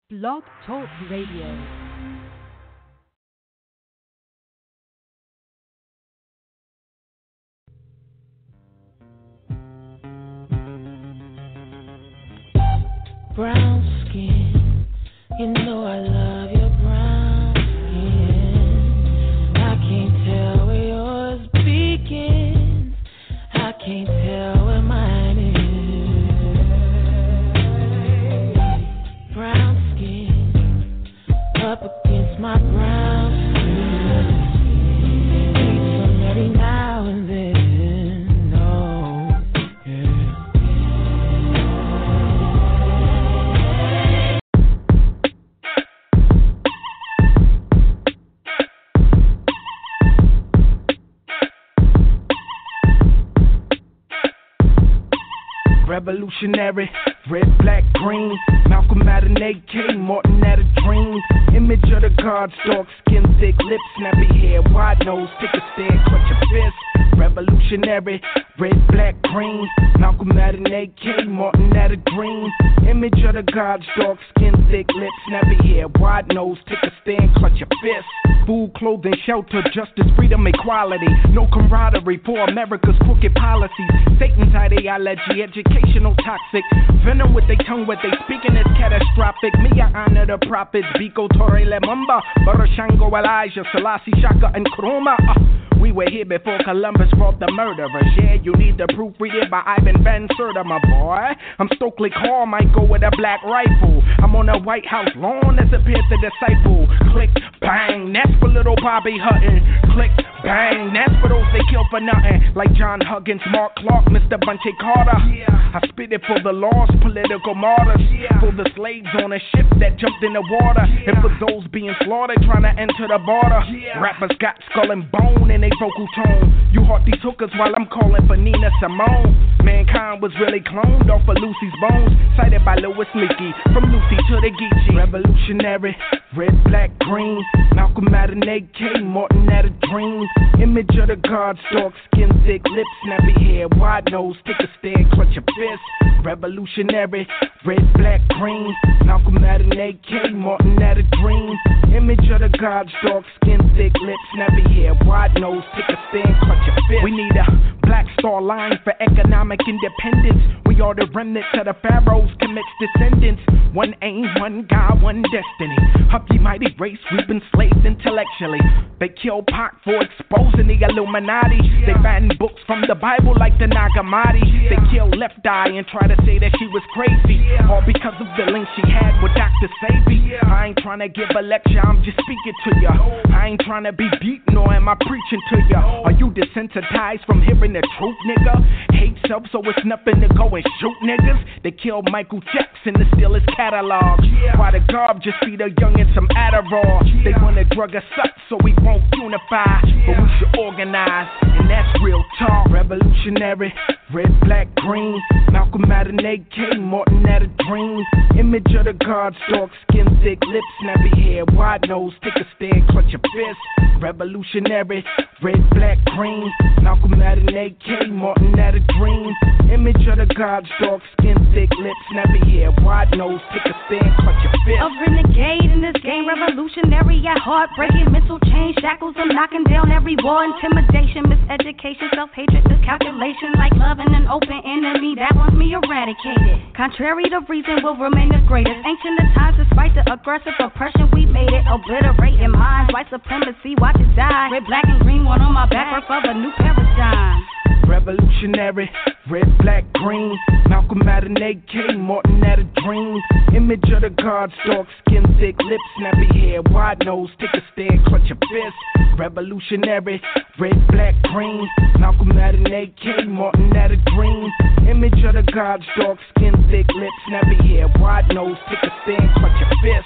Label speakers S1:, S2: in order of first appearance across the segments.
S1: Blog Talk Radio.
S2: Brown skin, you know I love your brown skin. I can't tell where yours begins. I can't tell where mine is. Brown skin, up against my brown skin. Need some every now and then.
S3: Revolutionary, red, black, green. Malcolm at an AK, Martin at a dream. Image of the guards, dark skin, thick lips, snappy hair, wide nose, take a stare, clutch a fist. Revolutionary, red, black, green. Malcolm at an AK, Martin at a dream. Image of the gods, dark skin, thick lips, snappy hair, wide nose, take a stand, clutch a fist. Food, clothing, shelter, justice, freedom, equality. No camaraderie for America's crooked policies. Satan's ideology, educational toxic. Venom with their tongue, what they speaking is catastrophic. Me, I honor the prophets, Biko, Torre, Lemumba, Barashango, Elijah, Selassie, Shaka, and Kuruma. We were here before Columbus brought the murderers. Yeah, you need to proofread it by Ivan Van Serta, my boy. I'm Stokely Carmichael with a black rifle. I'm on the White House lawn as appears the disciple. Click, bang, that's for little Bobby Hutton. Click, bang, that's for those they kill for nothing. Like John Huggins, Mark Clark, Mr. Bunche Carter. I spit it for the lost political martyrs. For the slaves on a ship that jumped in the water. And for those being slaughtered trying to enter the border. Rappers got skull and bone in their vocal tone. You heart these hookers while I'm calling for Nina Simone. Mankind was really cloned off of Lucy's bones. Cited by Louis Leakey. From Lucy to the Geechee. Revolutionary, red, black, green. Malcolm at an AK, Martin at a dream. Image of the gods, dark skin, thick lips, snappy hair, wide nose, take a stare, clutch a fist. Revolutionary, red, black, green. Malcolm at an AK, Martin at a dream. Image of the gods, dark skin, thick lips, snappy hair, wide nose, take a stand, clutch a fist. We need a black star line for economic independence. We are the remnants of the pharaohs, commits descendants. One aim, one God, one destiny. Up ye mighty race, we've been slaves intellectually. They kill Pac for exposing the Illuminati. They ban books from the Bible like the Nag Hammadi. They kill Left Eye and try to say that she was crazy. All because of the link she had with Dr. Sabi. I ain't trying to give a lecture, I'm just speaking to ya. I ain't trying to be beat, nor am I preaching to ya. Are you desensitized from hearing the truth, nigga? Hate self, so it's nothing to go and shoot niggas. They killed Michael Jackson to steal his catalog. Why the garb just feed a young and some Adderall. They wanna drug us up so we won't unify. But we should organize, and that's real talk. Revolutionary, red, black, green. Malcolm at an AK, Martin at a dream. Image of the gods, dark skin, thick lips, snappy hair, wide nose, take a stand, clutch a fist. Revolutionary, red, black, green. Malcolm at an AK, Martin at a dream. Image of the gods, dark skin, thick lips, snappy hair, wide nose, take a stand, clutch a fist.
S4: A renegade in this game, revolutionary at heart, breaking mental chains, shackles, I'm knocking down every wall. Intimidation, miseducation, self-hatred, miscalculation, like loving an open enemy that wants me eradicated. Contrary to reason will remain the greatest. Ancient of times, despite the aggressive oppression, we made it, obliterating minds. White supremacy, watch it die. Red, black, and green, one on my back, birth of a new paradigm.
S3: Revolutionary, red, black, green. Malcolm at an AK, Martin at a dream. Image of the gods, dark skin, thick lips, snappy hair, wide nose, take a stare, clutch a fist. Revolutionary, red, black, green. Malcolm at an AK, Martin at a dream. Image of the gods, dark skin, thick lips, snappy hair, wide nose, take a stand, clutch a fist.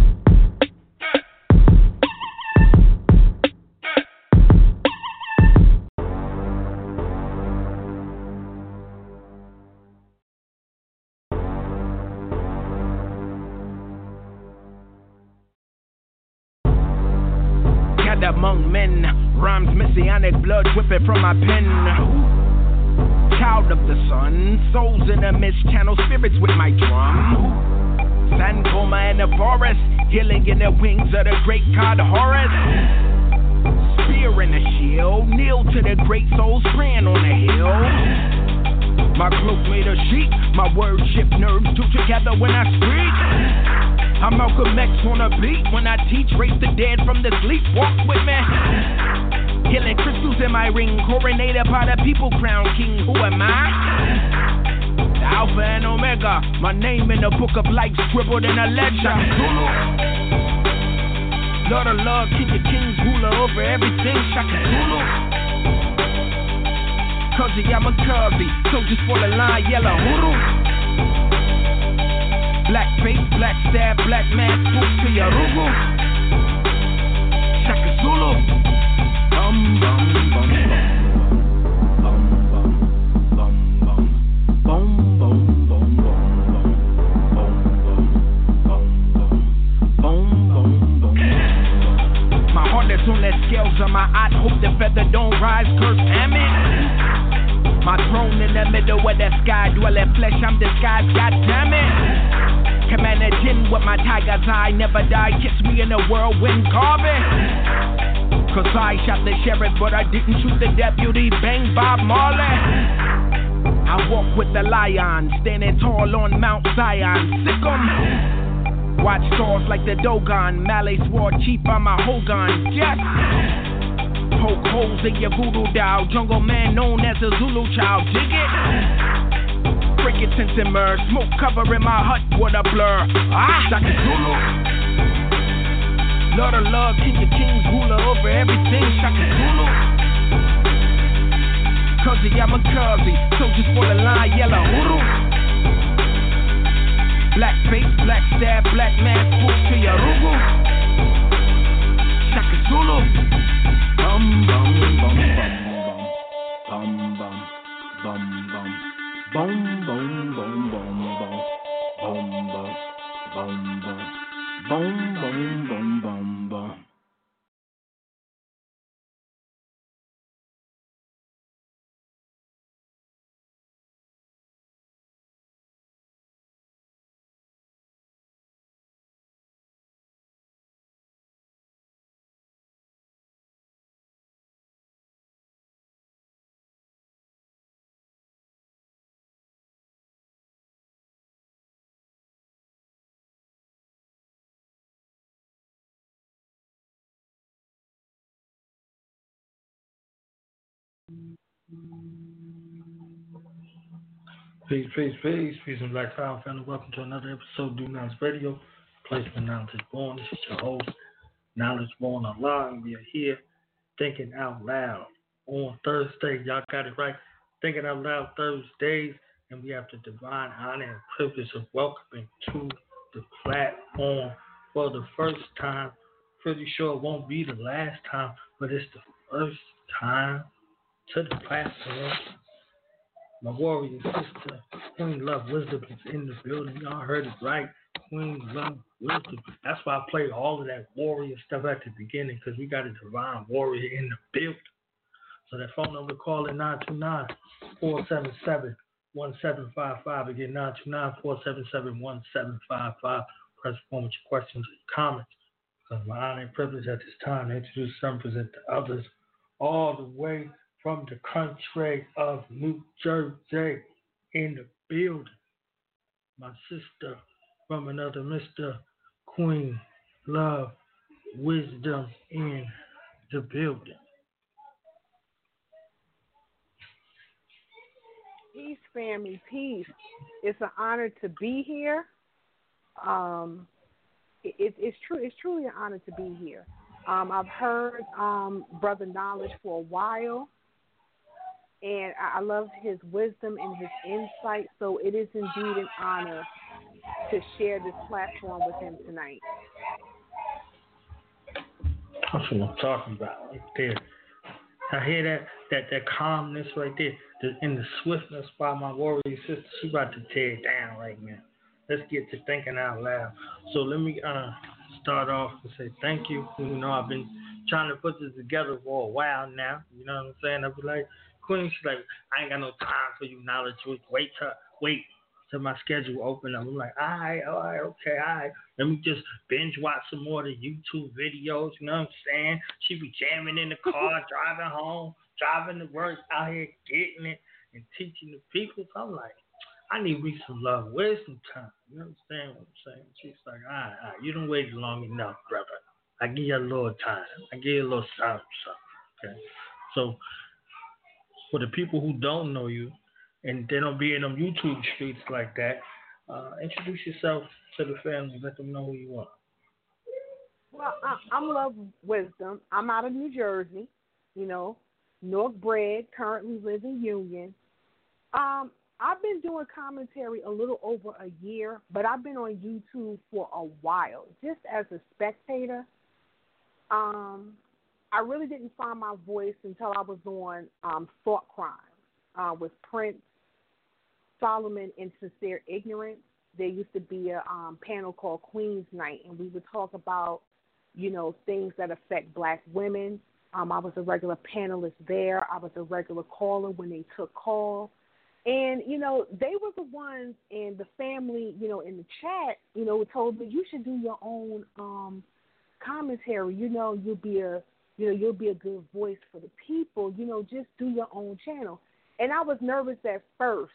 S3: Among men, rhymes messianic, blood dripping from my pen. Child of the sun, souls in a mist, channel spirits with my drum. San Coma in the forest, healing in the wings of the great god Horus. Spear in the shield, kneel to the great souls praying on the hill. My cloak made of sheep, my words shift nerves two together when I speak. I'm Malcolm X on a beat when I teach, raise the dead from the sleep, walk with me. Healing crystals in my ring, coronated by the people, crown king, who am I? The Alpha and Omega, my name in the book of life scribbled in a ledger. Lord of love, king of kings, ruler over everything, Shaka Zulu. Cause I'm a Cubby, soldiers for the line, yellow hoodoo. Black face, black stab, black mask, spook to your rugu. Shaka Zulu. Bum bum bum bum bum bum bum bum bum bum. My heart that's on that scales on my eye, hope the feather don't rise, curse amen. My throne in the middle of the sky, dwelling flesh, I'm disguised, goddammit. Commander Jin with my tiger's eye, never die, kiss me in the whirlwind carving. Cause I shot the sheriff, but I didn't shoot the deputy, bang Bob Marley. I walk with the lion, standing tall on Mount Zion, sick 'em. Watch stars like the Dogon, Malay swore chief on my Hogan, yes. Poke holes in your voodoo doll, jungle man known as a Zulu child, dig it? Crickets emerge, smoke covering my hut with a blur. Shaka Zulu. Lord of love, king of kings, ruler over everything, Shaka Zulu. Cause I'm a Cubby, soldiers for the line, yellow hoodoo. Black face, black stab, black man, spook to your rugu. Shaka Zulu. Bum bum bum bum bum bum bum bum bum bum bum bum bum bum bum bum bum.
S5: Peace, peace and Black Power family. Welcome to another episode of Do Knowledge Radio. Placement Knowledge is Born. This is your host, Knowledge Born Online. We are here thinking out loud on Thursday. Y'all got it right. Thinking out loud Thursdays, and we have the divine honor and privilege of welcoming to the platform for the first time. Pretty sure it won't be the last time, but it's the first time to the platform. My warrior sister, Queen Love Wisdom, is in the building. Y'all heard it right. Queen Love Wisdom. That's why I played all of that warrior stuff at the beginning, because we got a divine warrior in the building. So that phone number, call in 929-477-1755. Again, 929-477-1755. Press phone with your questions and comments. Because my honor and privilege at this time to introduce some, present the others, all the way from the country of New Jersey in the building. My sister from another Mr. Queen Love Wisdom in the building.
S6: Peace, family, peace. It's an honor to be here. It's truly an honor to be here. I've heard Brother Knowledge for a while, and I love his wisdom and his insight, so it is indeed an honor to share this platform with him tonight.
S5: That's what I'm talking about right there. I hear that calmness right there, and the swiftness by my warrior sister. She about to tear it down right now. Let's get to thinking out loud. So let me start off and say thank you. You know, I've been trying to put this together for a while now. You know what I'm saying? I'll be like, Queen, she's like, I ain't got no time for you, Knowledge. Wait. till my schedule open up. I'm like, all right, okay, all right. Let me just binge watch some more of the YouTube videos. You know what I'm saying? She be jamming in the car, driving home, driving to work, out here getting it and teaching the people. So I'm like, I need me some love, wisdom time. You understand what I'm saying? She's like, all right, you done waited long enough, brother. I give you a little time. I give you a little something. Okay. So for the people who don't know you and they don't be in them YouTube streets like that, introduce yourself to the family. Let them know who you are.
S6: Well, I'm Love Wisdom. I'm out of New Jersey, North bred, currently live in Union. I've been doing commentary a little over a year, but I've been on YouTube for a while, just as a spectator. I really didn't find my voice until I was on Thought Crime with Prince, Solomon, and Sincere Ignorance. There used to be a panel called Queen's Night, and we would talk about, things that affect black women. I was a regular panelist there. I was a regular caller when they took calls. And, they were the ones in the family, in the chat, told me you should do your own commentary. You'll be a good voice for the people. Just do your own channel. And I was nervous at first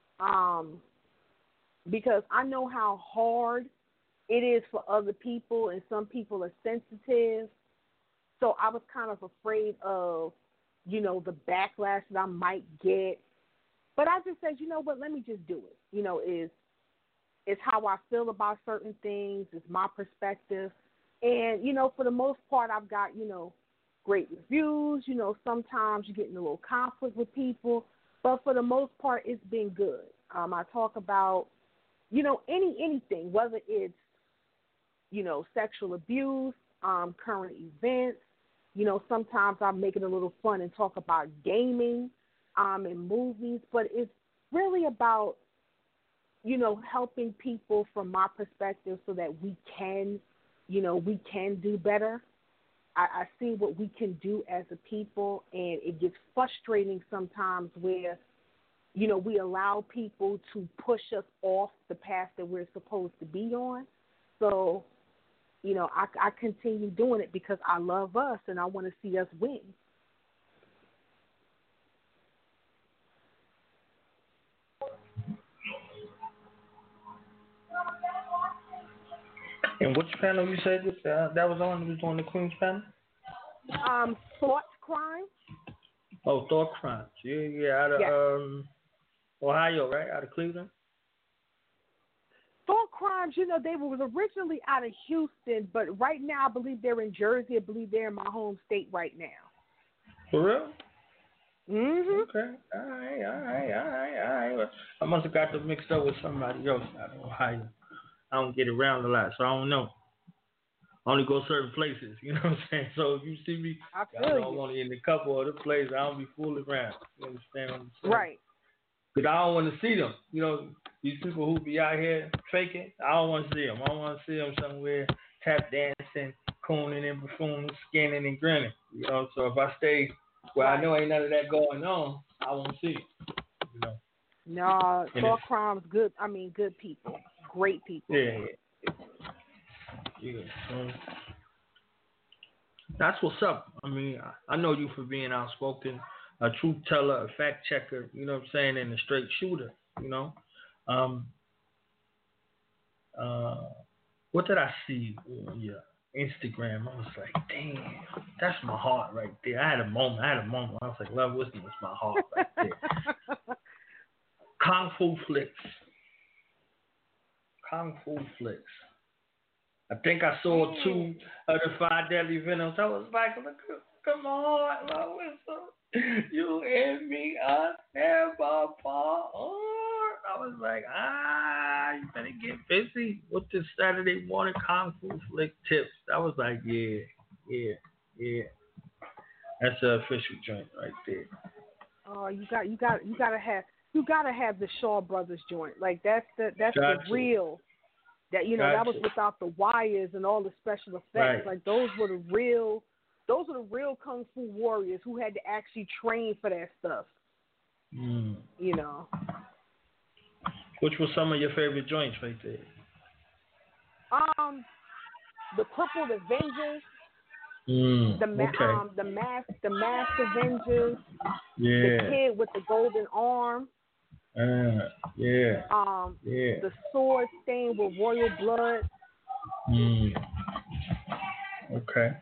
S6: because I know how hard it is for other people, and some people are sensitive. So I was kind of afraid of, the backlash that I might get. But I just said, let me just do it. It's how I feel about certain things. It's my perspective. And, for the most part, I've got, great reviews. Sometimes you get in a little conflict with people. But for the most part, it's been good. I talk about, anything, whether it's, sexual abuse, current events. Sometimes I make it a little fun and talk about gaming. In movies, but it's really about, helping people from my perspective so that we can do better. I see what we can do as a people, and it gets frustrating sometimes where, we allow people to push us off the path that we're supposed to be on. So, I continue doing it because I love us and I want to see us win.
S5: And which panel you said that was on? Was on the Queen's panel?
S6: Thought Crime.
S5: Oh, Thought Crime. Yeah, out of Ohio, right? Out of Cleveland.
S6: Thought Crimes, they were originally out of Houston, but right now I believe they're in Jersey. I believe they're in my home state right now.
S5: For real?
S6: Mhm.
S5: Okay. All right. I must have got them mixed up with somebody else out of Ohio. I don't get around a lot, so I don't know. I only go certain places, you know what I'm saying? So if you see me, I'm only in a couple of the places. I don't be fooling around. You understand what I'm saying?
S6: Right.
S5: Because I don't want to see them. These people who be out here faking, I don't want to see them. I want to see them somewhere tap dancing, cooning and buffooning, skinning and grinning. So if I stay where I know ain't none of that going on, I won't see it.
S6: No, Thought Crime's good. I mean, good people. Great people.
S5: Yeah. That's what's up. I mean, I know you for being outspoken, a truth teller, a fact checker, you know what I'm saying, and a straight shooter, What did I see on your Instagram? I was like, damn, that's my heart right there. I had a moment. I was like, Love Wisdom is my heart right there. Kung Fu Flicks. I think I saw 2 of the 5 Deadly Venoms. I was like, look, come on, Love Wisdom. You and me are never apart. I was like, you better get busy with the Saturday morning Kung Fu Flick tips. I was like, yeah. That's the official joint right there.
S6: Oh, you gotta have the Shaw Brothers joint. Like that's the real. That that was without the wires and all the special effects.
S5: Right.
S6: Like those were the real Kung Fu warriors who had to actually train for that stuff.
S5: Which were some of your favorite joints right there?
S6: The Crippled Avengers. The Masked Avengers.
S5: Yeah.
S6: The Kid with the Golden Arm.
S5: Yeah.
S6: The Sword Stained with Royal Blood.
S5: Okay.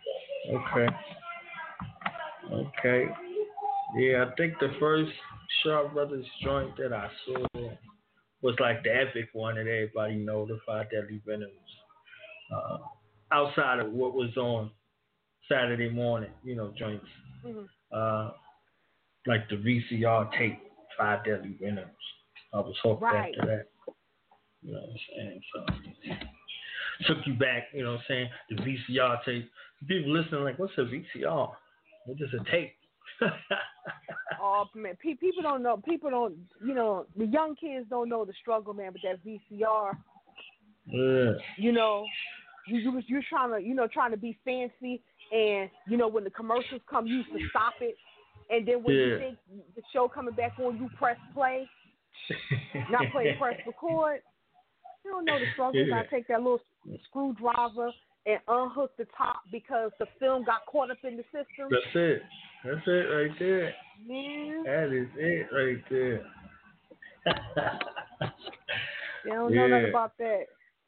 S5: Yeah, I think the first Shaw Brothers joint that I saw was like the epic one that everybody know, the Five Deadly Venoms. Outside of what was on Saturday morning, joints. Like the VCR tape, Five Deadly Venoms. I was hooked after that. You know what I'm saying? So took you back, you know what I'm saying? The VCR tape. People listening like, what's a VCR? It's just a tape.
S6: Oh man, people don't know. People don't, the young kids don't know the struggle, man, with that VCR.
S5: Yeah.
S6: You're trying to be fancy, and when the commercials come, you used to stop it, and then when you think the show coming back on, you press play, not play, press record. You don't know the struggle. You gotta take that little screwdriver and unhook the top because the film got caught up in the system.
S5: That's it right there.
S6: Man.
S5: That is it right there.
S6: They don't know nothing about that.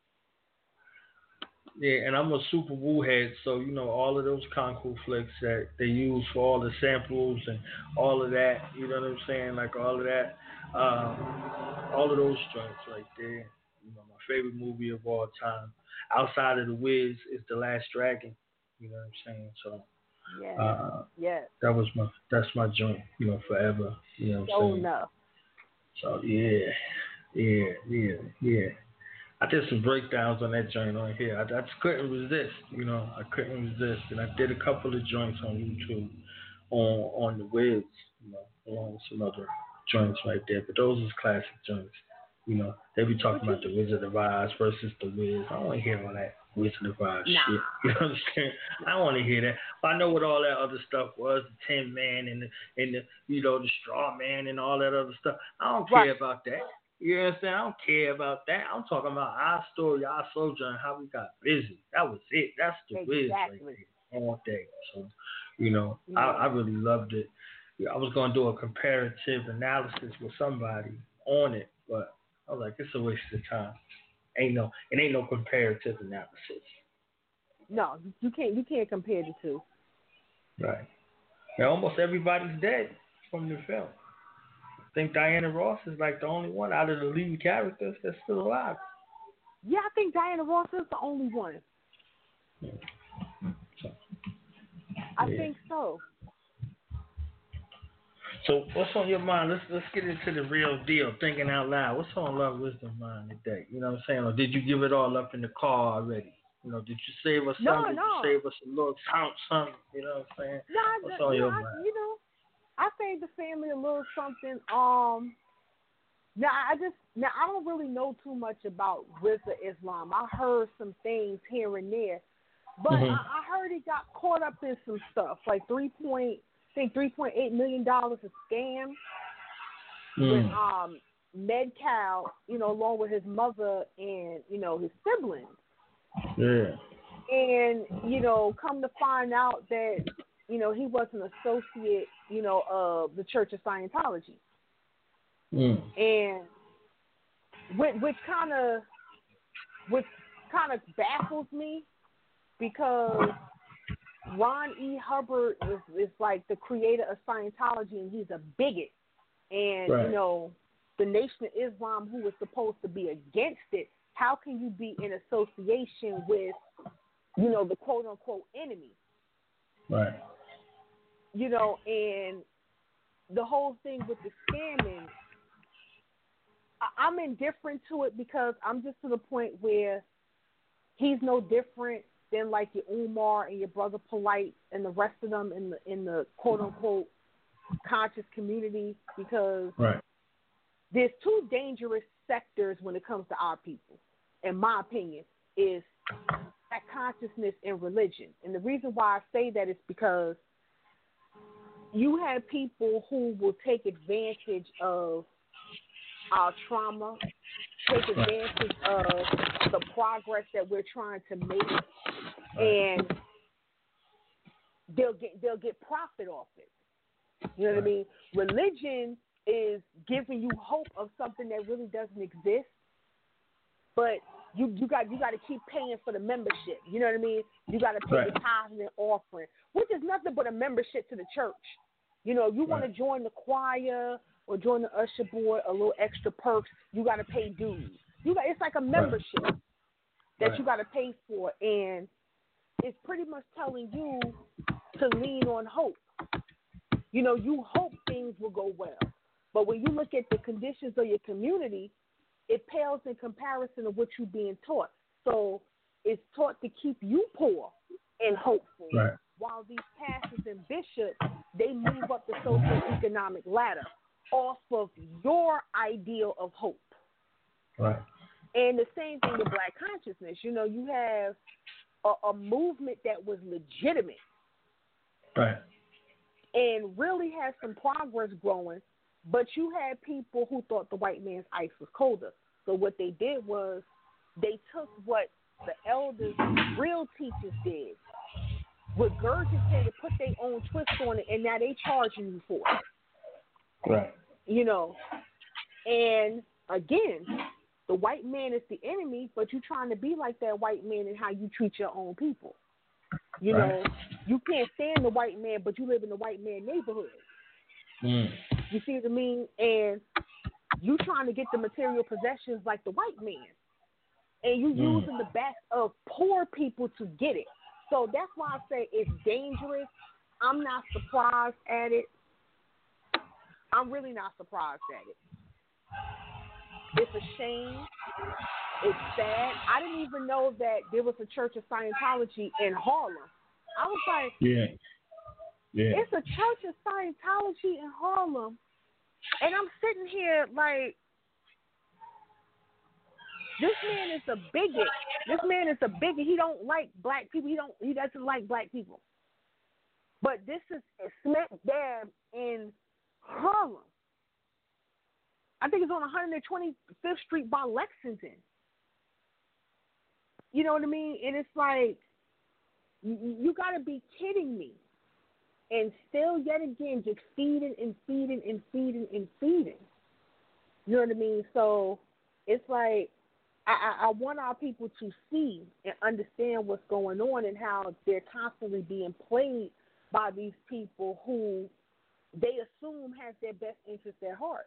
S5: Yeah, and I'm a super Wu head, so all of those Kung Fu flicks that they use for all the samples and all of that, you know what I'm saying? Like all of that, all of those joints right there. My favorite movie of all time, outside of The Wiz, is The Last Dragon. You know what I'm saying? So, that's my joint, forever. You know what I'm saying?
S6: No.
S5: So yeah. I did some breakdowns on that joint on here. I just couldn't resist, I couldn't resist, and I did a couple of joints on YouTube on The Wiz, along with some other joints right there. But those is classic joints. They be talking about the Wizard of Oz versus the Wiz. I don't want to hear all that Wizard of Oz shit. You know what I'm saying? I don't want to hear that. But I know what all that other stuff was, the Tin Man and the the Straw Man and all that other stuff. I don't care about that. You know what I'm saying? I don't care about that. I'm talking about our story, our soldier, and how we got busy. That was it. That's the Wiz right there. All day. So, I really loved it. I was going to do a comparative analysis with somebody on it, but I was like, it's a waste of time. It ain't no comparative analysis.
S6: No, you can't compare the two.
S5: Right. Now almost everybody's dead from the film. I think Diana Ross is like the only one out of the lead characters that's still alive.
S6: Yeah, I think Diana Ross is the only one.
S5: Yeah.
S6: I think so.
S5: So what's on your mind? Let's get into the real deal. Thinking out loud. What's on Love Wisdom mind today? You know what I'm saying? Or did you give it all up in the car already? Did you save us something?
S6: No.
S5: Did you save us a little something? You know what I'm saying? What's on your mind?
S6: I saved the family a little something. Now I don't really know too much about Rizza Islam. I heard some things here and there, but I heard he got caught up in some stuff like $3.8 million of scam with MedCal, along with his mother and his siblings.
S5: Yeah.
S6: And come to find out that he was an associate, of the Church of Scientology. And which kind of baffles me because Ron E. Hubbard is like the creator of Scientology, and he's a bigot. And, the Nation of Islam, who was supposed to be against it, how can you be in association with, the quote-unquote enemy?
S5: Right.
S6: And the whole thing with the scamming, I'm indifferent to it because I'm just to the point where he's no different than like your Umar and your Brother Polite and the rest of them in the quote unquote conscious community, because there's two dangerous sectors when it comes to our people, in my opinion, is that consciousness and religion. And the reason why I say that is because you have people who will take advantage of our trauma take advantage of the progress that we're trying to make, and they'll get profit off it. You know what I mean? Religion is giving you hope of something that really doesn't exist, but you got to keep paying for the membership. You know what I mean? You got to pay the tithe and offering, which is nothing but a membership to the church. You know, you want to join the choir or join the usher board, a little extra perks, you got to pay dues. It's like a membership that you got to pay for, and it's pretty much telling you to lean on hope. You know, you hope things will go well, but when you look at the conditions of your community, it pales in comparison to what you're being taught. So it's taught to keep you poor and hopeful, while these pastors and bishops, they move up the socioeconomic ladder off of your ideal of hope.
S5: Right.
S6: And the same thing with Black consciousness. You know, you have a movement that was legitimate.
S5: Right.
S6: And really had some progress growing, but you had people who thought the white man's ice was colder. So what they did was they took what the elders, real teachers did, regurgitated, put their own twist on it, and now they charging you for it.
S5: Right.
S6: You know, and again, the white man is the enemy, but you're trying to be like that white man in how you treat your own people. You know, you can't stand the white man, but you live in the white man neighborhood. You see what I mean? And you trying to get the material possessions like the white man. And you using the backs of poor people to get it. So that's why I say it's dangerous. I'm not surprised at it. I'm really not surprised at it. It's a shame. It's sad. I didn't even know that there was a Church of Scientology in Harlem. I was like, it's a Church of Scientology in Harlem. And I'm sitting here like, this man is a bigot. This man is a bigot. He don't like black people. He doesn't like black people. But this is smack dab in Harlem. I think it's on 125th Street by Lexington. You know what I mean? And it's like, you got to be kidding me. And still, yet again, just feeding and feeding and feeding and feeding. You know what I mean? So it's like, I want our people to see and understand what's going on and how they're constantly being played by these people who they assume has their best interest at heart.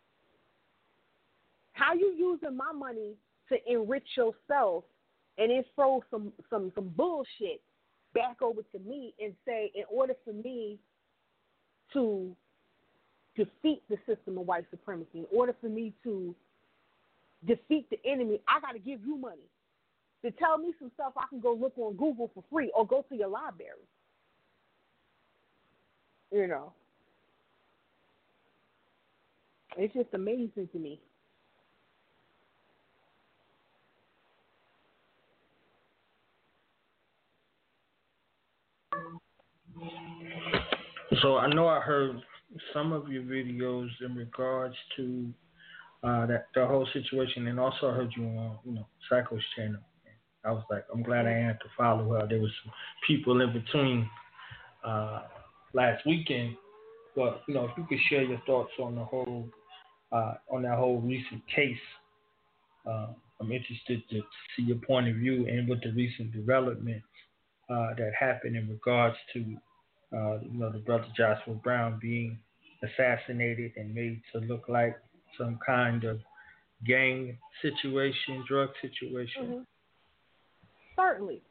S6: How you using my money to enrich yourself and then throw some bullshit back over to me and say, in order for me to defeat the system of white supremacy, in order for me to defeat the enemy, I got to give you money to tell me some stuff I can go look on Google for free or go to your library. You know, it's just amazing to me.
S5: So I know I heard some of your videos in regards to that the whole situation, and also I heard you on Psycho's channel. I was like, I'm glad I had to follow her. There was some people in between last weekend, but if you could share your thoughts on the whole on that whole recent case, I'm interested to see your point of view and with the recent development that happened in regards to the brother Joshua Brown being assassinated and made to look like some kind of gang situation, drug situation.
S6: Mm-hmm. Certainly.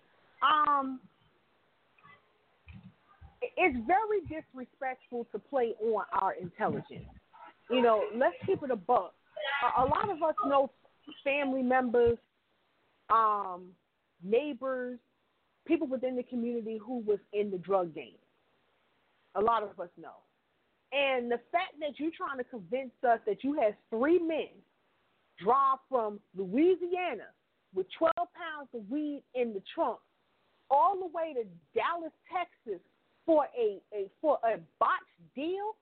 S6: It's very disrespectful to play on our intelligence. Let's keep it a buck. A lot of us know family members, neighbors, people within the community who was in the drug game. A lot of us know. And the fact that you're trying to convince us that you had 3 men drive from Louisiana with 12 pounds of weed in the trunk all the way to Dallas, Texas for a botched deal,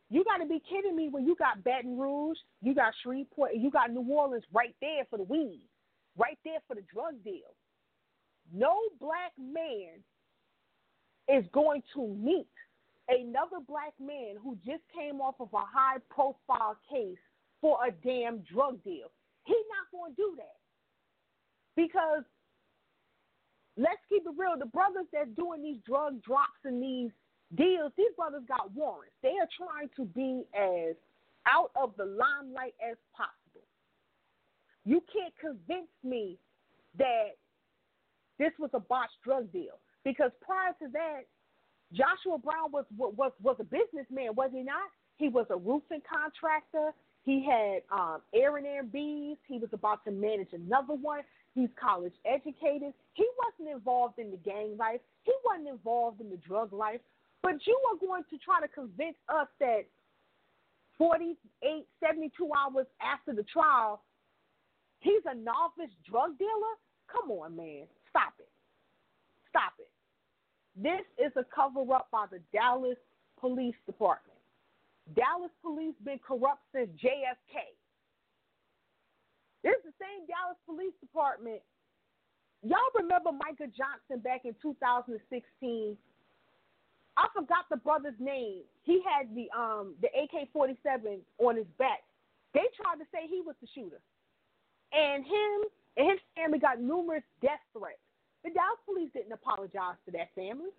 S6: You got to be kidding me when you got Baton Rouge, you got Shreveport, and you got New Orleans right there for the weed, right there for the drug deal. No black man is going to meet another black man who just came off of a high-profile case for a damn drug deal. He's not going to do that. Because let's keep it real, the brothers that's doing these drug drops and these deals, these brothers got warrants. They are trying to be as out of the limelight as possible. You can't convince me that this was a botched drug deal, because prior to that, Joshua Brown was a businessman, was he not? He was a roofing contractor. He had Airbnbs. He was about to manage another one. He's college educated. He wasn't involved in the gang life. He wasn't involved in the drug life. But you are going to try to convince us that 48, 72 hours after the trial, he's a novice drug dealer? Come on, man. Stop it. Stop it. This is a cover-up by the Dallas Police Department. Dallas Police been corrupt since JFK. This is the same Dallas Police Department. Y'all remember Micah Johnson back in 2016? I forgot the brother's name. He had the AK-47 on his back. They tried to say he was the shooter. And him and his family got numerous death threats. The Dallas Police didn't apologize to that family.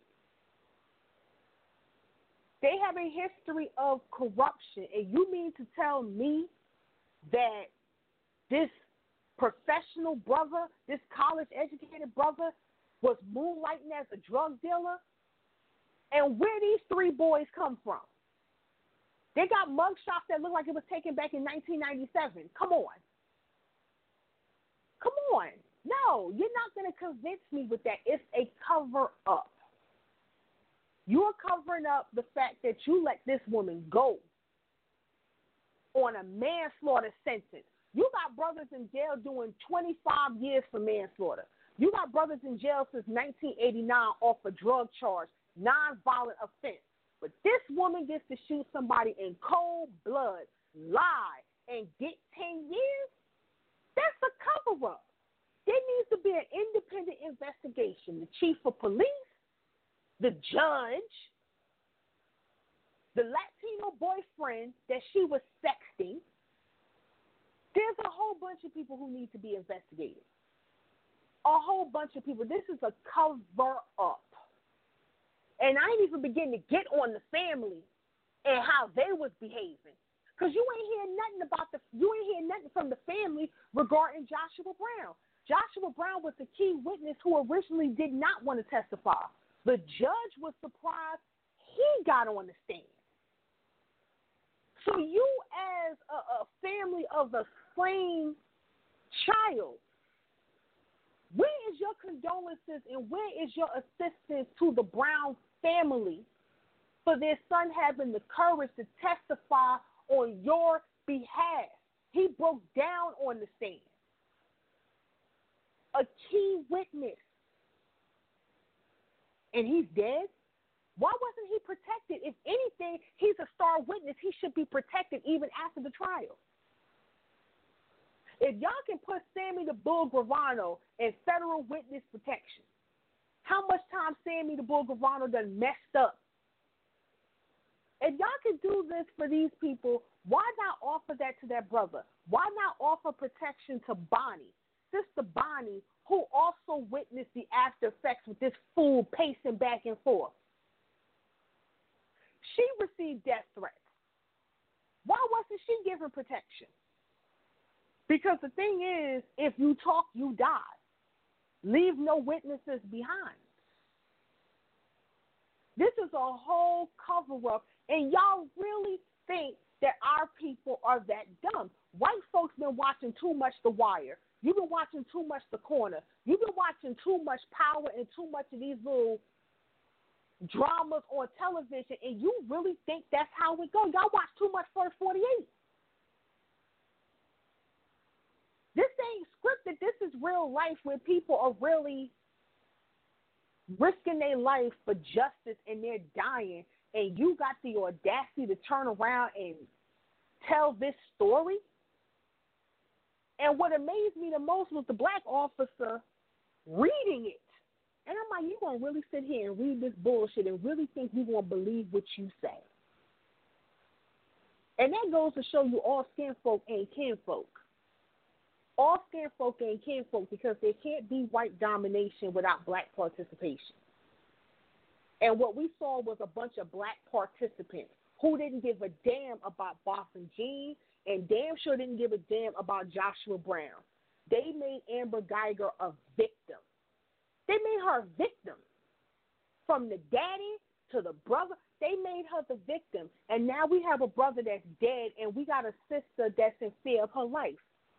S6: They have a history of corruption. And you mean to tell me that this professional brother, this college-educated brother, was moonlighting as a drug dealer? And where these three boys come from? They got mugshots that look like it was taken back in 1997. Come on. Come on. No, you're not going to convince me with that. It's a cover-up. You're covering up the fact that you let this woman go on a manslaughter sentence. You got brothers in jail doing 25 years for manslaughter. You got brothers in jail since 1989 off a drug charge, nonviolent offense. But this woman gets to shoot somebody in cold blood, lie, and get 10 years? That's a cover-up. There needs to be an independent investigation. The chief of police, the judge, the Latino boyfriend that she was sexting. There's a whole bunch of people who need to be investigated. A whole bunch of people. This is a cover-up. And I ain't even begin to get on the family and how they was behaving. Because you ain't hear nothing from the family regarding Joshua Brown. Joshua Brown was the key witness who originally did not want to testify. The judge was surprised he got on the stand. So you, as a family of a slain child, where is your condolences and where is your assistance to the Brown family for their son having the courage to testify on your behalf? He broke down on the stand. A key witness. And he's dead? Why wasn't he protected? If anything, he's a star witness. He should be protected even after the trial. If y'all can put Sammy the Bull Gravano in federal witness protection, how much time Sammy the Bull Gravano done messed up? If y'all can do this for these people, why not offer that to their brother? Why not offer protection to Bonnie, Sister Bonnie, who also witnessed the after effects with this fool pacing back and forth? She received death threats. Why wasn't she given protection? Because the thing is, if you talk, you die. Leave no witnesses behind. This is a whole cover-up, and y'all really think that our people are that dumb. White folks been watching too much The Wire. You've been watching too much The Corner. You've been watching too much Power and too much of these little dramas on television, and you really think that's how it goes. Y'all watch too much First 48. This ain't scripted. This is real life where people are really risking their life for justice and they're dying. and you got the audacity to turn around and tell this story? And what amazed me the most was the black officer reading it. And I'm like, you going to really sit here and read this bullshit and really think you going to believe what you say? And that goes to show you all skin folk ain't kinfolk. All skin folk ain't kinfolk because there can't be white domination without black participation. And what we saw was a bunch of black participants who didn't give a damn about Boston Jean and damn sure didn't give a damn about Joshua Brown. They made Amber Geiger a victim. They made her a victim. From the daddy to the brother, they made her the victim. And now we have a brother that's dead and we got a sister that's in fear of her life.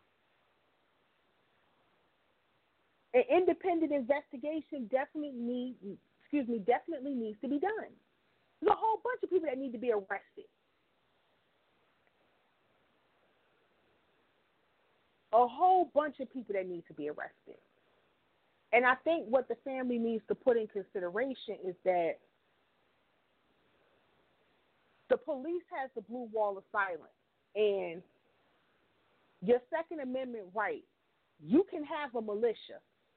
S6: An independent investigation definitely needs to be done. There's a whole bunch of people that need to be arrested. A whole bunch of people that need to be arrested. And I think what the family needs to put in consideration is that the police has the blue wall of silence. And your Second Amendment right, you can have a militia.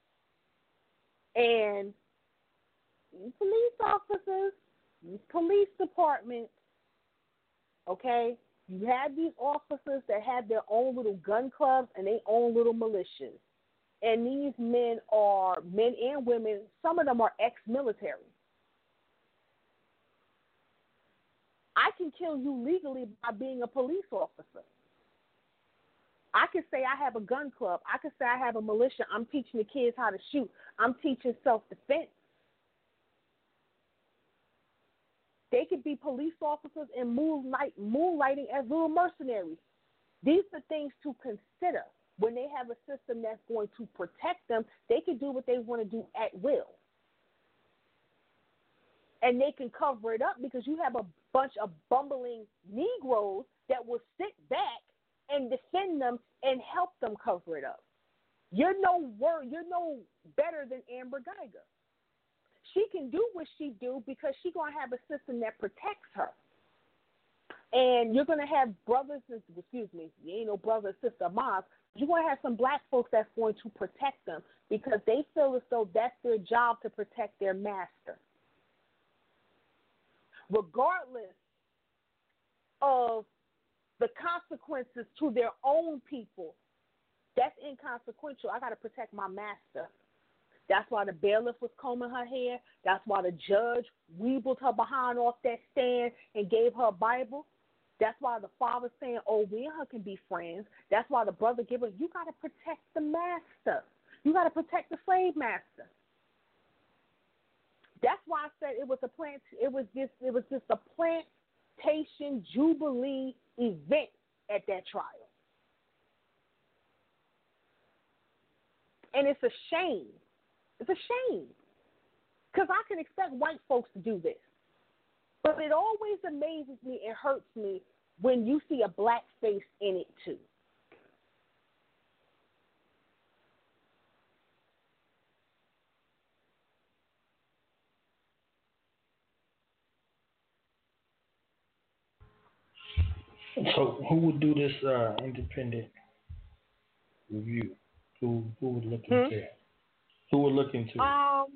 S6: And these police officers, these police departments, okay, you have these officers that have their own little gun clubs and their own little militias. And these men are, men and women, some of them are ex-military. I can kill you legally by being a police officer. I can say I have a gun club. I can say I have a militia. I'm teaching the kids how to shoot. I'm teaching self-defense. They could be police officers and moonlighting as little mercenaries. These are things to consider. When they have a system that's going to protect them, they can do what they want to do at will. And they can cover it up because you have a bunch of bumbling Negroes that will sit back and defend them and help them cover it up. You're no better than Amber Geiger. She can do what she do because she's going to have a system that protects her. And you're going to have you ain't no brother and sister Maz. You're going to have some black folks that's going to protect them because they feel as though that's their job to protect their master. Regardless of the consequences to their own people, that's inconsequential. I got to protect my master. That's why the bailiff was combing her hair. That's why the judge weebled her behind off that stand and gave her a Bible. That's why the father's saying, oh, we and her can be friends. That's why the brother gave her, you got to protect the master. You got to protect the slave master. That's why I said it was just a plantation jubilee event at that trial. And it's a shame. It's a shame. Because I can expect white folks to do this. But it always amazes me and hurts me when you see a black face in it too.
S5: So who would do this independent review? Who would look into it? Who would look into it?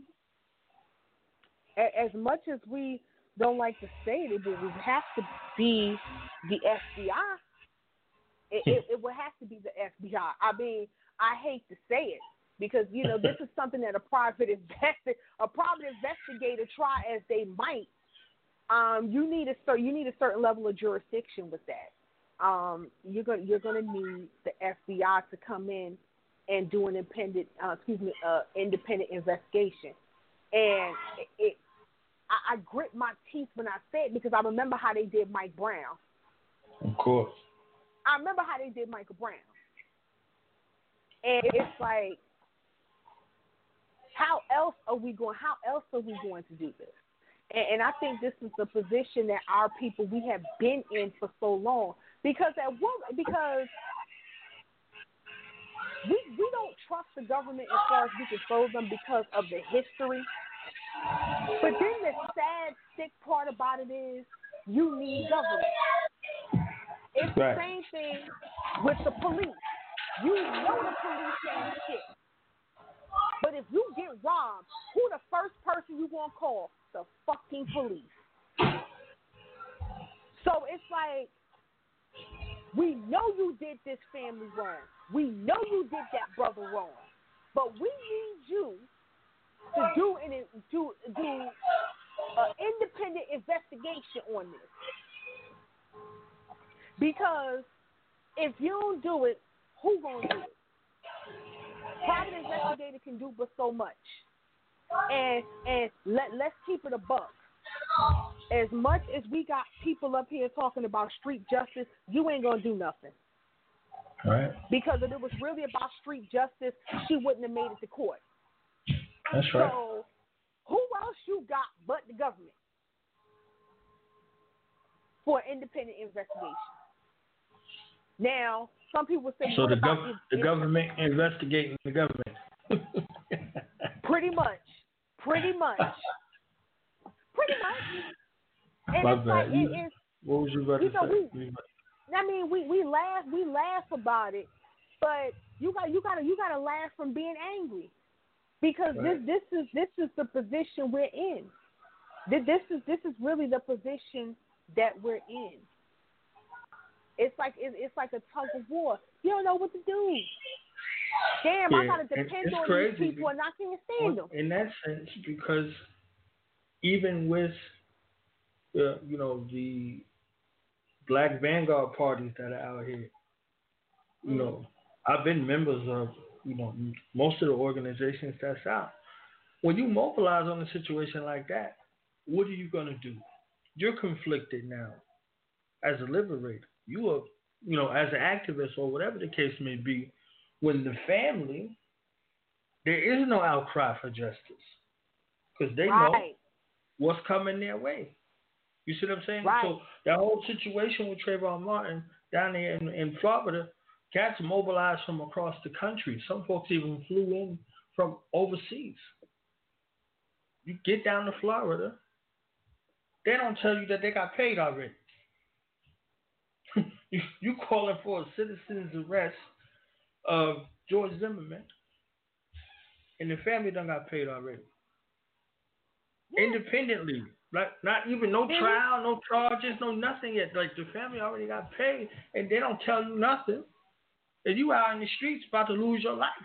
S6: As much as we don't like to say it, it would have to be the FBI. It would have to be the FBI. I mean, I hate to say it because, this is something that a private investigator try as they might. You need a certain level of jurisdiction with that. You're going to need the FBI to come in and do an independent investigation. And I grit my teeth when I say it because I remember how they did Mike Brown.
S5: Of course.
S6: I remember how they did Michael Brown. And it's like, how else are we going to do this? And I think this is the position that our people, we have been in for so long. Because we don't trust the government as far as we can throw them because of the history. But then the sad, sick part about it is you need government. It's the same thing with the police. You know the police ain't shit. But if you get robbed, who the first person you gonna call? The fucking police. So it's like, we know you did this family wrong. We know you did that brother wrong. But we need you to do an independent investigation on this. Because if you don't do it, who gonna do it? Private investigator can do but so much. And let's keep it a buck. As much as we got people up here talking about street justice, you ain't gonna do nothing.
S5: Right.
S6: Because if it was really about street justice, she wouldn't have made it to court.
S5: That's right.
S6: So who else you got but the government for independent investigation? Now, some people say,
S5: so the government investigating the government.
S6: Pretty much. And
S5: My
S6: it's
S5: bad.
S6: like, it is.
S5: What was you about to say?
S6: I mean, we laugh about it, but you gotta laugh from being angry, because this is the position we're in. This is really the position that we're in. It's like a tug of war. You don't know what to do. Damn, I gotta depend on these people, and I can't stand them.
S5: In that sense, because even with the Black Vanguard parties that are out here, I've been members of most of the organizations that's out. When you mobilize on a situation like that, what are you gonna do? You're conflicted now as a liberator. You are, as an activist or whatever the case may be. When the family, there is no outcry for justice, because they know what's coming their way. You see what I'm saying?
S6: Right.
S5: So that whole situation with Trayvon Martin down there in Florida, cats mobilized from across the country. Some folks even flew in from overseas. You get down to Florida, they don't tell you that they got paid already. you calling for a citizen's arrest of George Zimmerman, and the family done got paid already. Yeah. Independently. Like, not even no trial, no charges, no nothing yet. Like, the family already got paid, and they don't tell you nothing. And you out in the streets about to lose your life.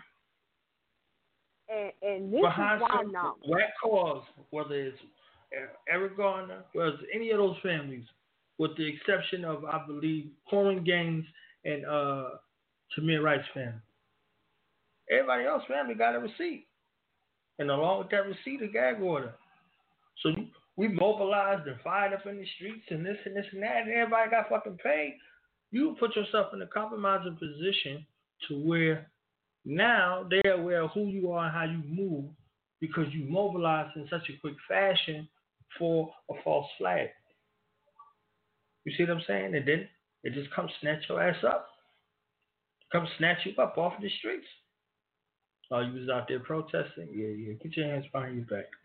S6: And this
S5: behind
S6: is why
S5: some
S6: now.
S5: black cause, whether it's Eric Garner, whether it's any of those families, with the exception of, I believe, Corin Gaines and Tamir Wright's family. Everybody else's family got a receipt. And along with that receipt, a gag order. So we mobilized and fired up in the streets and this and that, and everybody got fucking paid. You put yourself in a compromising position to where now they're aware of who you are and how you move, because you mobilized in such a quick fashion for a false flag. You see what I'm saying? And then it just comes snatch your ass up. Come snatch you up off the streets. Oh, you was out there protesting? Yeah. Get your hands behind your back.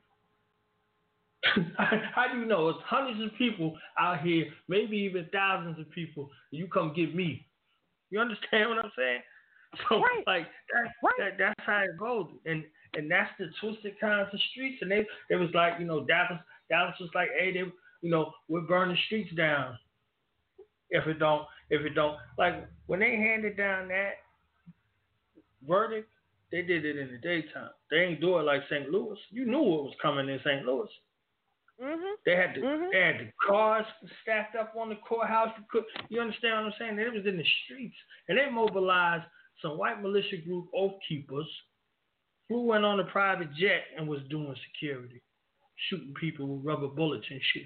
S5: How do you know? It's hundreds of people out here, maybe even thousands of people. You come get me. You understand what I'm saying? So that's how it goes, and that's the twisted kinds of streets. And they was like, Dallas was like, hey, we're burning streets down. If it don't, like when they handed down that verdict, they did it in the daytime. They ain't do it like St. Louis. You knew what was coming in St. Louis.
S6: Mm-hmm.
S5: They had the cars stacked up on the courthouse. You understand what I'm saying? It was in the streets, and they mobilized some white militia group Oath Keepers, flew in on a private jet and was doing security, shooting people with rubber bullets and shit.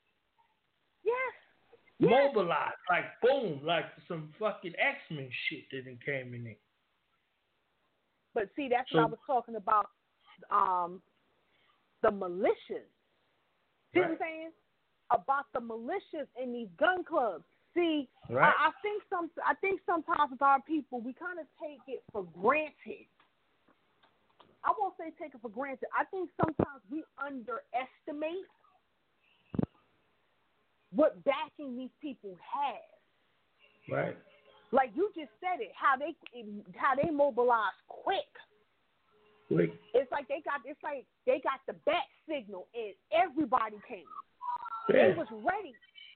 S6: Yes.
S5: Mobilized, like boom, like some fucking X-Men shit that then came in there.
S6: But see, that's what I was talking about. The militias. See what I'm saying? About the militias in these gun clubs. See, I think sometimes with our people, we kind of take it for granted. I won't say take it for granted. I think sometimes we underestimate what backing these people have.
S5: Right.
S6: Like you just said it, how they mobilize quick. It's like they got the bat signal and everybody came.
S5: Yeah.
S6: They was ready.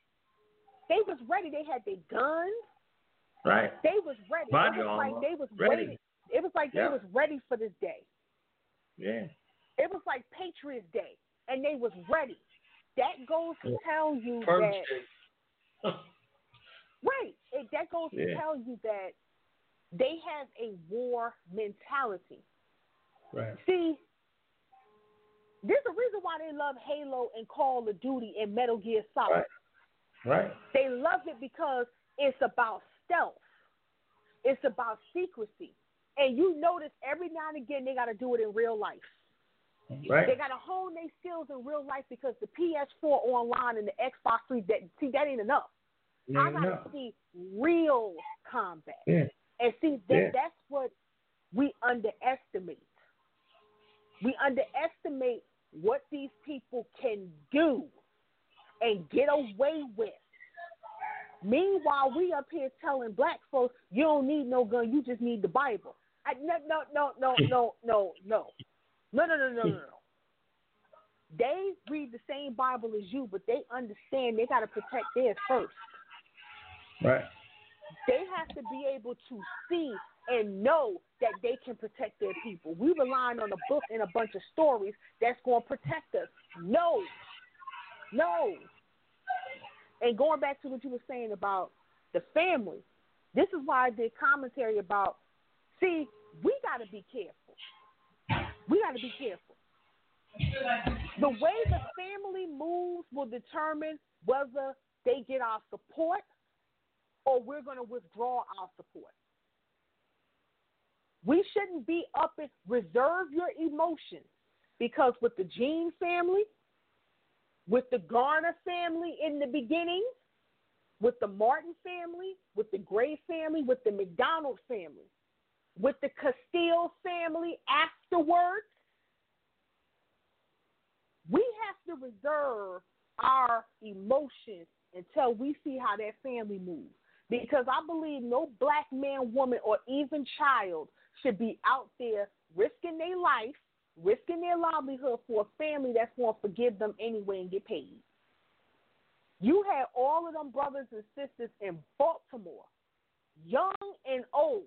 S6: They had their guns.
S5: Right.
S6: They was ready. It was like they was
S5: ready.
S6: waiting. It was like they was ready for this day.
S5: Yeah.
S6: It was like Patriots Day, and they was ready. That goes to tell you that. Right. That goes to tell you that they have a war mentality.
S5: Right.
S6: See, there's a reason why they love Halo and Call of Duty and Metal Gear Solid.
S5: Right.
S6: They love it because it's about stealth. It's about secrecy. And you notice every now and again they got to do it in real life.
S5: Right.
S6: They got to hone their skills in real life because the PS4 online and the Xbox 3, that ain't enough. I got to see real combat.
S5: Yeah.
S6: And see, that's what we underestimate. We underestimate what these people can do and get away with. Meanwhile, we up here telling black folks, you don't need no gun, you just need the Bible. No. They read the same Bible as you, but they understand they got to protect theirs first.
S5: Right.
S6: They have to be able to see and know that they can protect their people. We relying on a book and a bunch of stories that's going to protect us. No. And going back to what you were saying about the family, this is why I did commentary about, see, we got to be careful. The way the family moves will determine whether they get our support or we're going to withdraw our support. We shouldn't be up and reserve your emotions, because with the Jean family, with the Garner family in the beginning, with the Martin family, with the Gray family, with the McDonald family, with the Castile family afterwards, we have to reserve our emotions until we see how that family moves. Because I believe no black man, woman, or even child should be out there risking their life, risking their livelihood for a family that's going to forgive them anyway and get paid. You had all of them brothers and sisters in Baltimore, young and old,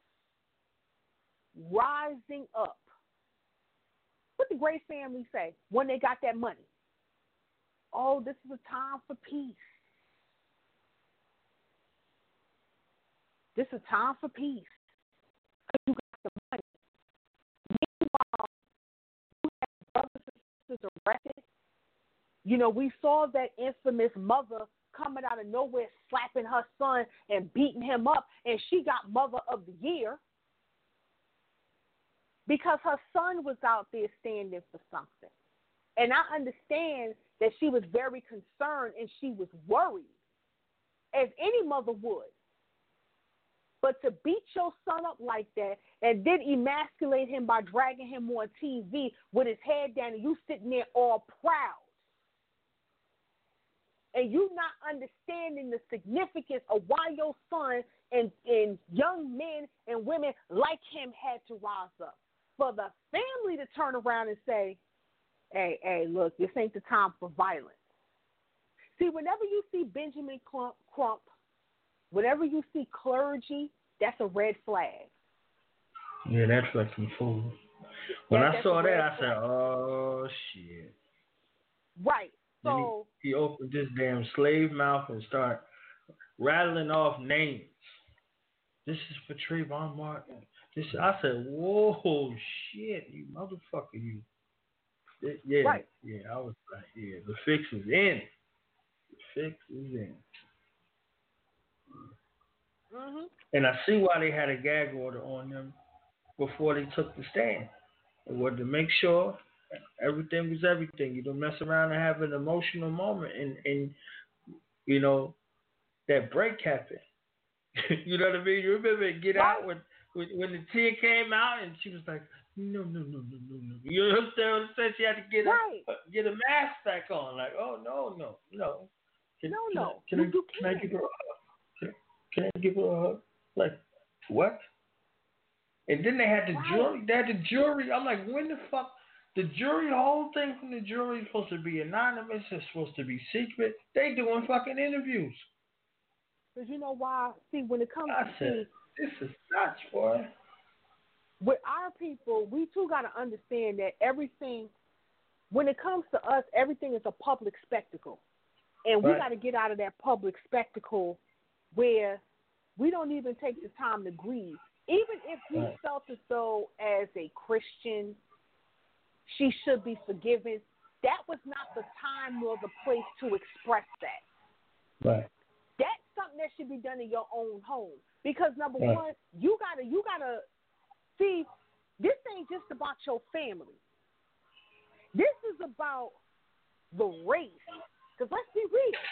S6: rising up. What the Gray family say when they got that money? Oh, this is a time for peace. This is a time for peace. You got the money. Meanwhile, you have brothers and sisters arrested. You know, we saw that infamous mother coming out of nowhere, slapping her son and beating him up, and she got Mother of the Year because her son was out there standing for something. And I understand that she was very concerned and she was worried, as any mother would. But to beat your son up like that and then emasculate him by dragging him on TV with his head down and you sitting there all proud, and you not understanding the significance of why your son and young men and women like him had to rise up. For the family to turn around and say, hey, look, this ain't the time for violence. See, whenever you see Benjamin Crump, whenever you see clergy, that's a red flag.
S5: Yeah, that's fucking fool. When I saw that, I said, oh, shit.
S6: Right. So
S5: he opened this damn slave mouth and started rattling off names. This is for Trayvon Martin. I said, whoa, shit, you motherfucker, you. Yeah,
S6: right.
S5: Yeah, I was like, yeah, the fix is in.
S6: Mm-hmm.
S5: And I see why they had a gag order on them before they took the stand. It was to make sure everything was everything. You don't mess around and have an emotional moment and you know, that break happened. You know what I mean? You remember Get Out when the tear came out and she was like, No. You understand what I'm saying? She had to get a mask back on. Like, oh, no. Can I give her a hug? Can I give her a hug? Like, what? And then they had the jury. They had the jury. I'm like, when the fuck? The jury, the whole thing from the jury is supposed to be anonymous. It's supposed to be secret. They doing fucking interviews.
S6: Because you know why? See, when it comes
S5: this is nuts, boy.
S6: With our people, we too got to understand that everything, when it comes to us, everything is a public spectacle. And we got to get out of that public spectacle where we don't even take the time to grieve. Even if you felt as though as a Christian, she should be forgiven, that was not the time nor the place to express that.
S5: Right.
S6: That's something that should be done in your own home. Because number one, you gotta see, this ain't just about your family. This is about the race. Because let's be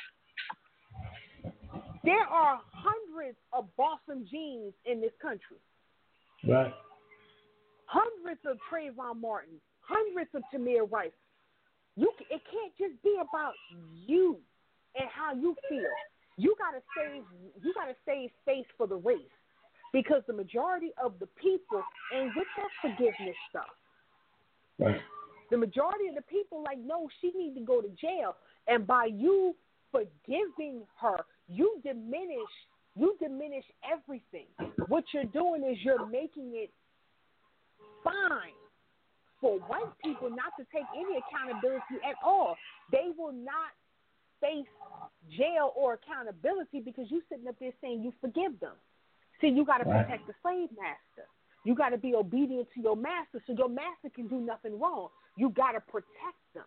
S6: real. There are hundreds of Bossum Jeans in this country.
S5: Right.
S6: Hundreds of Trayvon Martin. Hundreds of Tamir Rice. It can't just be about you and how you feel. You gotta save space for the race. Because the majority of the people ain't with that forgiveness stuff.
S5: Right.
S6: The majority of the people like, no, she needs to go to jail. And by you forgiving her, you diminish everything. What you're doing is you're making it fine for white people not to take any accountability at all. They will not face jail or accountability because you're sitting up there saying you forgive them. See, you got to protect the slave master. You got to be obedient to your master so your master can do nothing wrong. You got to protect them.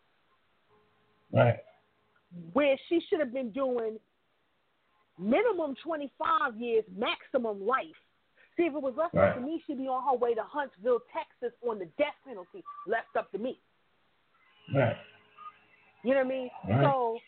S5: Right.
S6: Where she should have been doing minimum 25 years, maximum life. See, if it was left up to me, she'd be on her way to Huntsville, Texas on the death penalty, left up to me.
S5: Right.
S6: You know what I mean? Right. So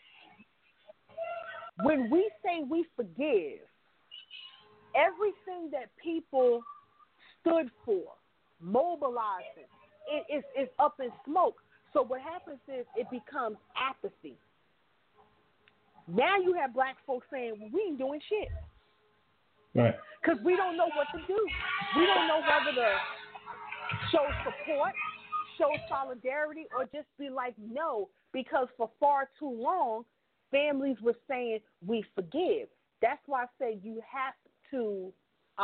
S6: when we say we forgive, everything that people stood for, mobilizing, it is up in smoke. So what happens is it becomes apathy. Now you have black folks saying, well, we ain't doing shit.
S5: Right.
S6: Because we don't know what to do. We don't know whether to show support, show solidarity, or just be like, no, because for far too long, families were saying, we forgive. That's why I say you have to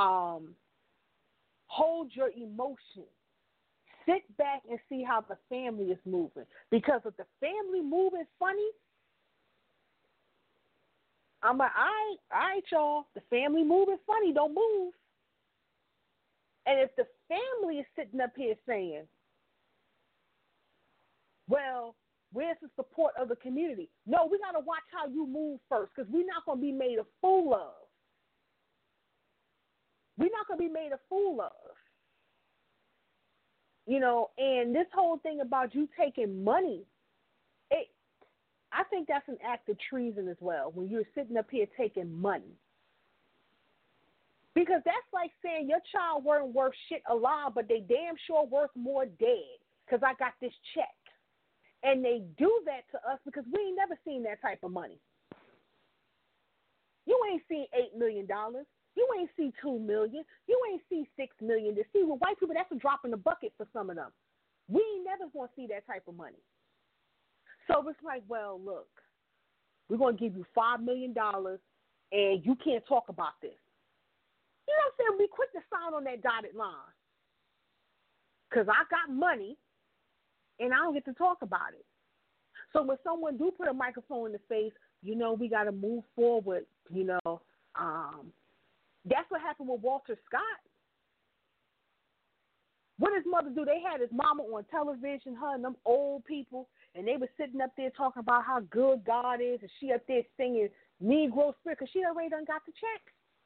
S6: hold your emotions. Sit back and see how the family is moving. Because if the family moving funny, I'm like, all right, y'all. The family moving funny, don't move. And if the family is sitting up here saying, well, where's the support of the community? No, we got to watch how you move first because we're not going to be made a fool of. We're not going to be made a fool of. You know, and this whole thing about you taking money, I think that's an act of treason as well, when you're sitting up here taking money. Because that's like saying your child weren't worth shit alive, but they damn sure worth more dead because I got this check. And they do that to us because we ain't never seen that type of money. You ain't seen $8 million. You ain't see $2 million. You ain't see $6 million. To see, with white people, that's a drop in the bucket for some of them. We ain't never going to see that type of money. So it's like, well, look, we're going to give you $5 million, and you can't talk about this. You know what I'm saying? Be quick to sign on that dotted line. Because I got money, and I don't get to talk about it. So when someone do put a microphone in the face, you know, we got to move forward, you know. That's what happened with Walter Scott. What his mother do? They had his mama on television, her and them old people, and they were sitting up there talking about how good God is, and she up there singing Negro Spirit because she already done got the check.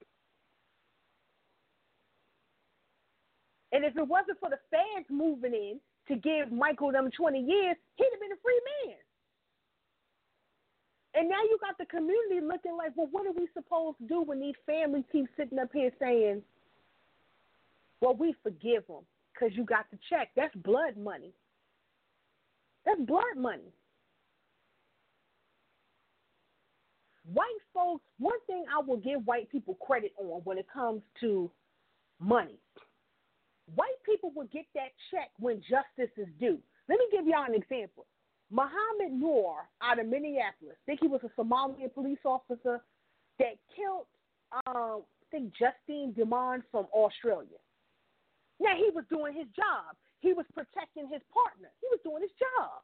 S6: And if it wasn't for the feds moving in to give Michael them 20 years, he'd have been a free man. And now you got the community looking like, well, what are we supposed to do when these families keep sitting up here saying, well, we forgive them. because you got the check. That's blood money. That's blood money. White folks, one thing I will give white people credit on when it comes to money. White people will get that check when justice is due. Let me give y'all an example. Muhammad Noor out of Minneapolis, I think he was a Somalian police officer that killed, I think, Justine Dimond from Australia. Now, he was doing his job. He was protecting his partner. He was doing his job.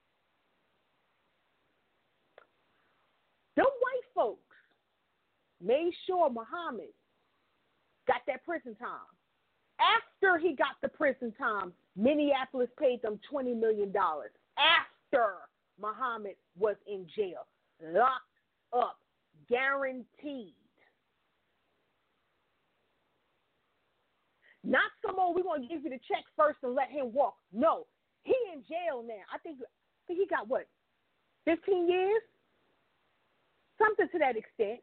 S6: Them white folks made sure Muhammad got that prison time. After he got the prison time, Minneapolis paid them $20 million. After Muhammad was in jail, locked up, guaranteed. Not some old, we're going to give you the check first and let him walk. No, he in jail now. I think he got, 15 years? Something to that extent.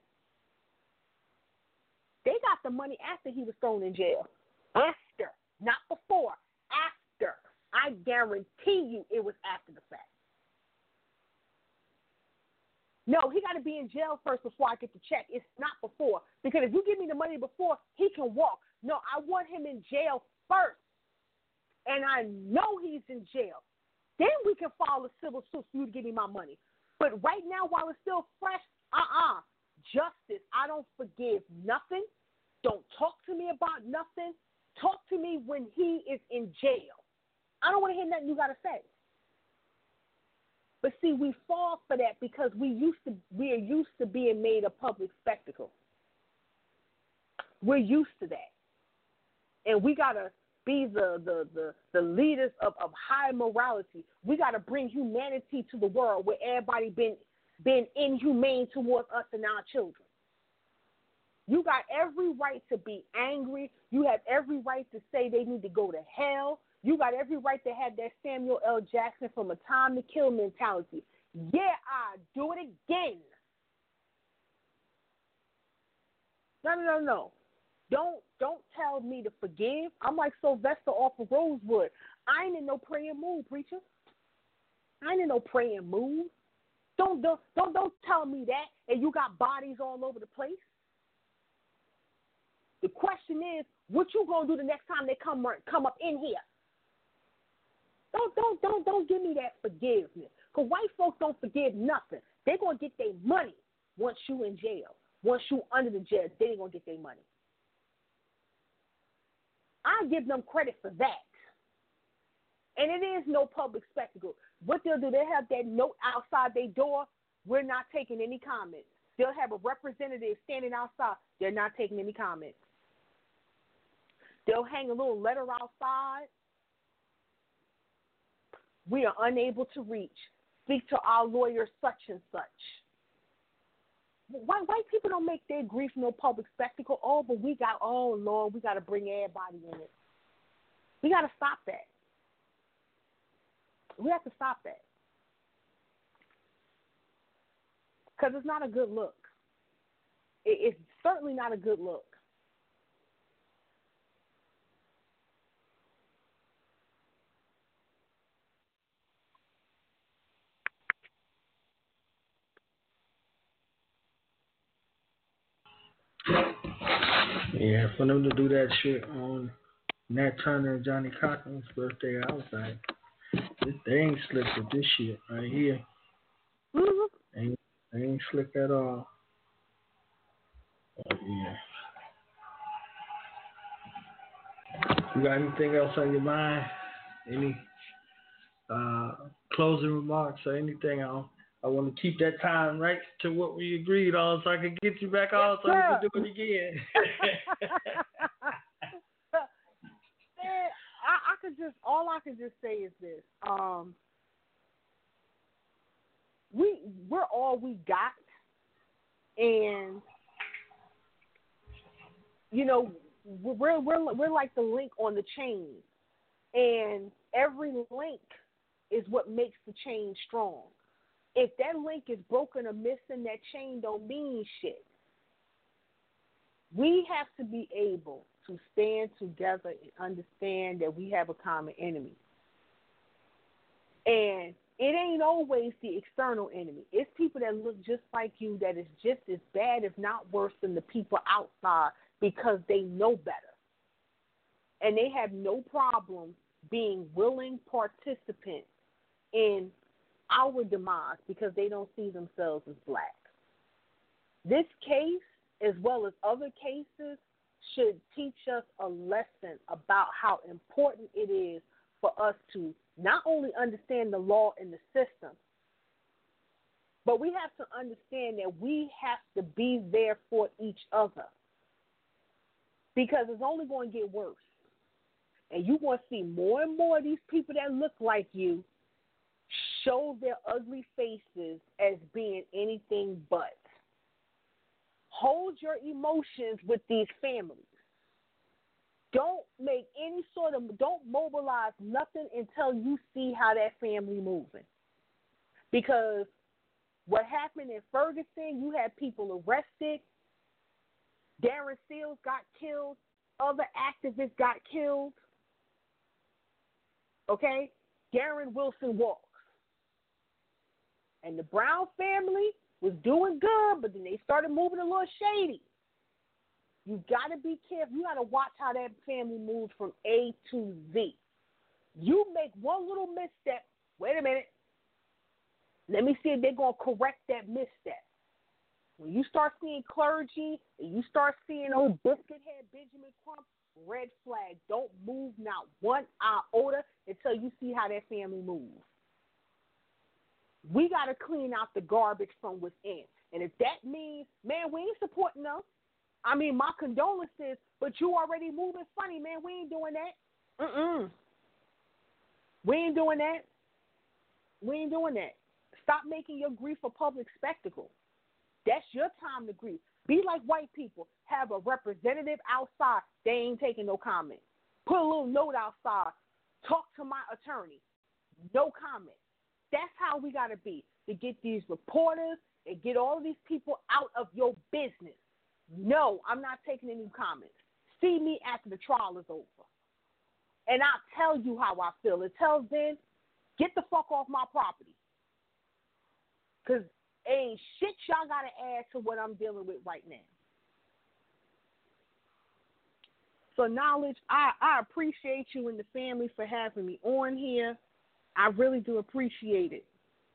S6: They got the money after he was thrown in jail. After, not before. After. I guarantee you it was after the fact. No, he got to be in jail first before I get the check. It's not before. Because if you give me the money before, he can walk. No, I want him in jail first. And I know he's in jail. Then we can file a civil suit for you to give me my money. But right now, while it's still fresh, justice. I don't forgive nothing. Don't talk to me about nothing. Talk to me when he is in jail. I don't want to hear nothing you got to say. But see, we fall for that because we are used to being made a public spectacle. We're used to that. And we got to be the leaders of high morality. We got to bring humanity to the world where everybody been inhumane towards us and our children. You got every right to be angry. You have every right to say they need to go to hell. You got every right to have that Samuel L. Jackson from A Time to Kill mentality. Yeah, I do it again. No. Don't tell me to forgive. I'm like Sylvester off of Rosewood. I ain't in no praying mood, preacher. I ain't in no praying mood. Don't tell me that and you got bodies all over the place. The question is, what you gonna do the next time they come up in here? Don't give me that forgiveness. Because white folks don't forgive nothing. They're gonna get their money once you in jail. Once you under the jail, they ain't gonna get their money. I give them credit for that. And it is no public spectacle. What they'll do, they'll have that note outside their door, we're not taking any comments. They'll have a representative standing outside, they're not taking any comments. They'll hang a little letter outside. We are unable to reach. Speak to our lawyer such and such. White people don't make their grief no public spectacle. Oh, but Lord, we got to bring everybody in it. We got to stop that. We have to stop that. Because it's not a good look. It's certainly not a good look.
S5: Yeah, for them to do that shit on Nat Turner and Johnny Cochran's birthday, I was like, they ain't slick with this shit right here. Mm-hmm. They ain't slick at all. But yeah. You got anything else on your mind? Any closing remarks or anything? I want to keep that time right to what we agreed on so I can get you back on so we can do it again.
S6: All I can just say is this. We're all we got, and you know, we're like the link on the chain, and every link is what makes the chain strong. If that link is broken or missing, that chain don't mean shit. We have to be able to stand together and understand that we have a common enemy. And it ain't always the external enemy. It's people that look just like you that is just as bad, if not worse, than the people outside because they know better. And they have no problem being willing participants in our demise because they don't see themselves as black. This case, as well as other cases, should teach us a lesson about how important it is for us to not only understand the law and the system, but we have to understand that we have to be there for each other because it's only going to get worse. And you're going to see more and more of these people that look like you show their ugly faces as being anything but. Hold your emotions with these families. Don't mobilize nothing until you see how that family moving. Because what happened in Ferguson, you had people arrested. Darren Seals got killed. Other activists got killed. Okay? Darren Wilson walks. And the Brown family was doing good, but then they started moving a little shady. You got to be careful. You got to watch how that family moves from A to Z. You make one little misstep. Wait a minute. Let me see if they're going to correct that misstep. When you start seeing clergy and you start seeing old biscuit head Benjamin Crump, red flag. Don't move not one iota until you see how that family moves. We got to clean out the garbage from within. And if that means, man, we ain't supporting them. I mean, my condolences, but you already moving funny, man. We ain't doing that. We ain't doing that. We ain't doing that. Stop making your grief a public spectacle. That's your time to grieve. Be like white people. Have a representative outside. They ain't taking no comment. Put a little note outside. Talk to my attorney. No comment. That's how we got to be, to get these reporters and get all of these people out of your business. No, I'm not taking any comments. See me after the trial is over. And I'll tell you how I feel. Until then, get the fuck off my property. Because ain't shit y'all got to add to what I'm dealing with right now. So, Knowledge, I appreciate you and the family for having me on here. I really do appreciate it.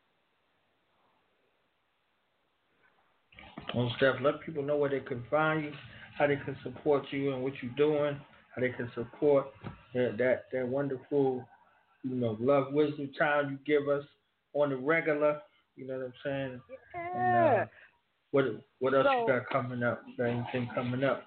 S5: Well, Steph, let people know where they can find you, how they can support you and what you're doing, how they can support that wonderful, love, wisdom time you give us on the regular. You know what I'm saying?
S6: Yeah.
S5: And, what else you got coming up? Is there anything coming up?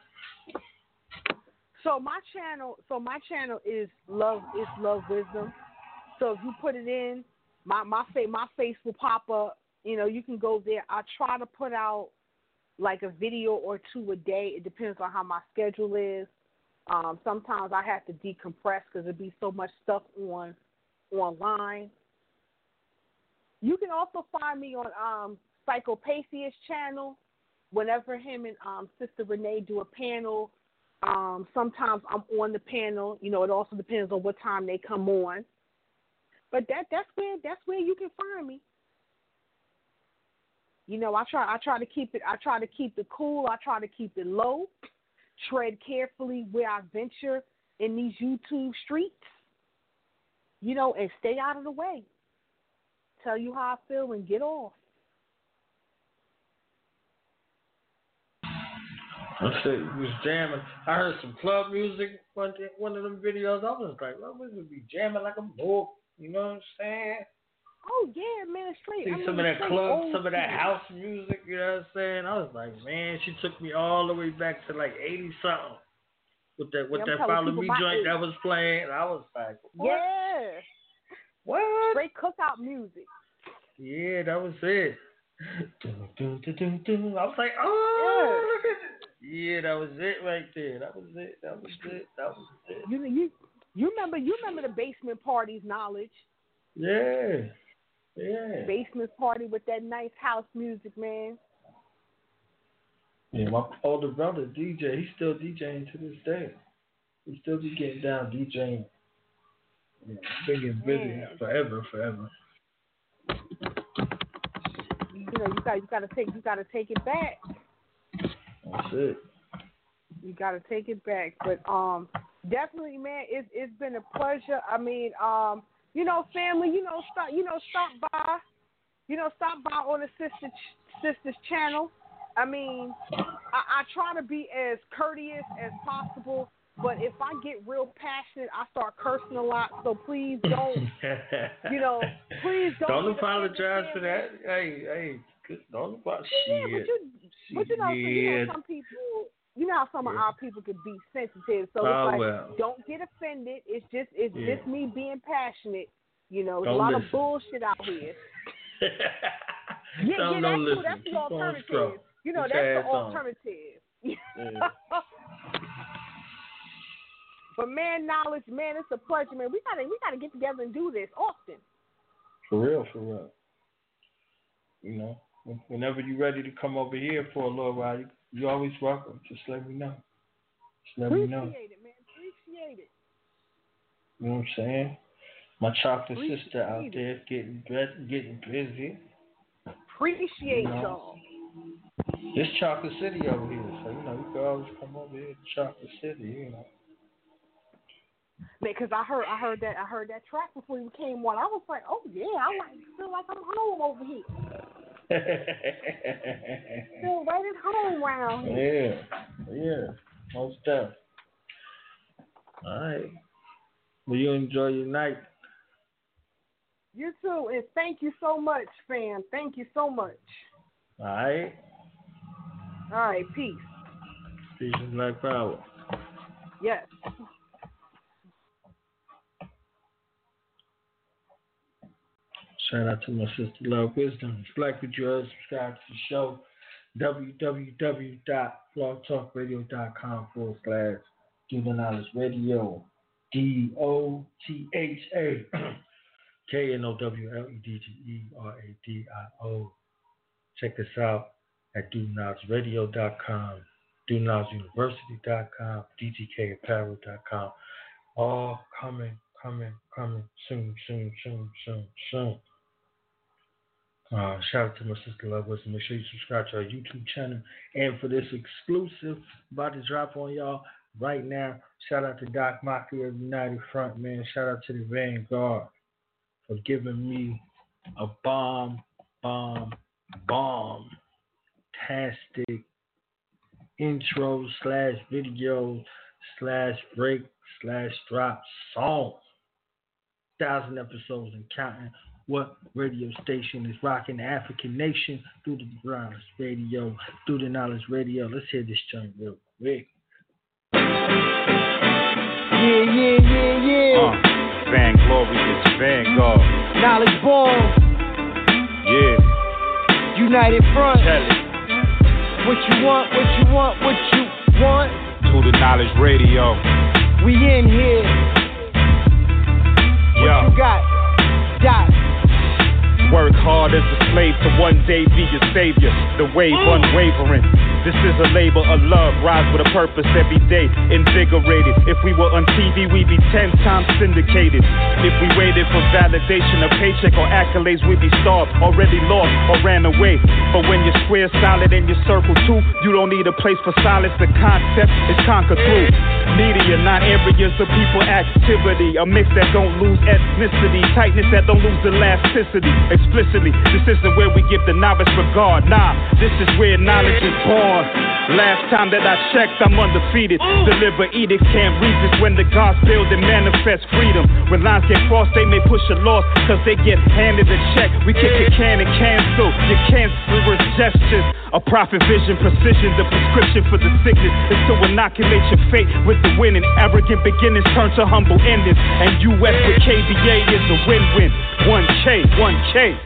S6: So my channel is Love Wisdom. So if you put it in, my face will pop up. You can go there. I try to put out like a video or two a day. It depends on how my schedule is. Sometimes I have to decompress because there'd be so much stuff online. You can also find me on Psychopathia channel. Whenever him and Sister Renee do a panel, sometimes I'm on the panel. It also depends on what time they come on. But that's where you can find me. I try to keep it cool. I try to keep it low. Tread carefully where I venture in these YouTube streets. And stay out of the way. Tell you how I feel and get off.
S5: I said you was jamming. I heard some club music one of them videos. I was like, well, we would be jamming like a book. You know what I'm saying?
S6: Oh yeah, man, straight.
S5: See some of that club, some of that house music. You know what I'm saying? I was like, man, she took me all the way back to like 80 something with that Follow Me joint that was playing. I was like, what?
S6: Yeah.
S5: What?
S6: Straight cookout music.
S5: Yeah, that was it. I was like, oh, look at it. Yeah, that was it right there. That was it.
S6: You remember the basement parties, Knowledge?
S5: Yeah.
S6: Basement party with that nice house music, man.
S5: Yeah, my older brother DJ, he's still DJing to this day. We still be getting down DJing. Yeah, been getting busy forever.
S6: You know, you gotta take it back.
S5: That's it.
S6: You gotta take it back. But definitely, man, it's been a pleasure. I mean, you know, family, stop by. Stop by on the sister's channel. I mean, I try to be as courteous as possible, but if I get real passionate, I start cursing a lot. So please don't, please don't.
S5: Don't apologize for that. Hey, don't apologize.
S6: But some people, how some of our people could be sensitive. So it's like, don't get offended. It's just me being passionate. There's a lot of bullshit out here. That's the alternative. That's the alternative. But man, knowledge, man, it's a pleasure, man. We gotta get together and do this often.
S5: For real. Whenever you're ready to come over here for a little while, you're always welcome. Just let me know.
S6: Appreciate it, man. Appreciate it.
S5: You know what I'm saying? My chocolate sister out there getting busy.
S6: Appreciate y'all.
S5: It's Chocolate City over here, so you can always come over here to Chocolate City,
S6: Man, because I heard that track before you came on. I was like, oh yeah, I feel like I'm home over here. Feel right at home around here.
S5: Yeah, most definitely. All right. Well, you enjoy your night.
S6: You too, and thank you so much, fam. Thank you so much.
S5: All right.
S6: All right, peace.
S5: Peace and black power.
S6: Yes.
S5: Shout out to my sister Love Wisdom. Black with yours. Subscribe to the show. www.blogtalkradio.com/Do the Knowledge Radio. DOTHA KNOWLEDGERADIO. Check us out at DoTheKnowledgeRadio.com, DoTheKnowledgeUniversity.com, DTKapparel.com. All coming soon. Shout out to my sister Love Wisdom. Make sure you subscribe to our YouTube channel. And for this exclusive about to drop on y'all right now, shout out to Doc Mockley of United Front, man. Shout out to the Vanguard for giving me a bomb-tastic intro / video / break / drop song. 1,000 episodes and counting. What radio station is rocking the African nation? Do the Knowledge Radio. Do the Knowledge Radio. Let's hear this joint real quick.
S7: Yeah. Vanglorious Vanguard. Knowledge born. Yeah. United Front. Tell it. What you want. To the Knowledge Radio. We in here. What you got? Dot. Work hard as a slave to one day be your savior. The wave unwavering. This is a labor of love. Rise with a purpose every day. Invigorated. If we were on TV, we'd be 10 times syndicated. If we waited for validation, a paycheck or accolades, we'd be starved, already lost or ran away. But when you're square, solid, and your circle too, you don't need a place for silence. The concept is conquered through media, not areas of people activity. A mix that don't lose ethnicity, tightness that don't lose elasticity. Explicitly, this isn't where we give the novice regard. Nah, this is where knowledge is born. Last time that I checked, I'm undefeated. Deliver edicts, can't resist when the gods build and manifest freedom. When lines get crossed, they may push a loss, cause they get handed a check. We kick a can and cancel your cancerous gestures. A prophet vision, precision, the prescription for the sickness is to inoculate your fate with the winning. Arrogant beginnings turn to humble endings. And US with KBA is a win-win. 1K.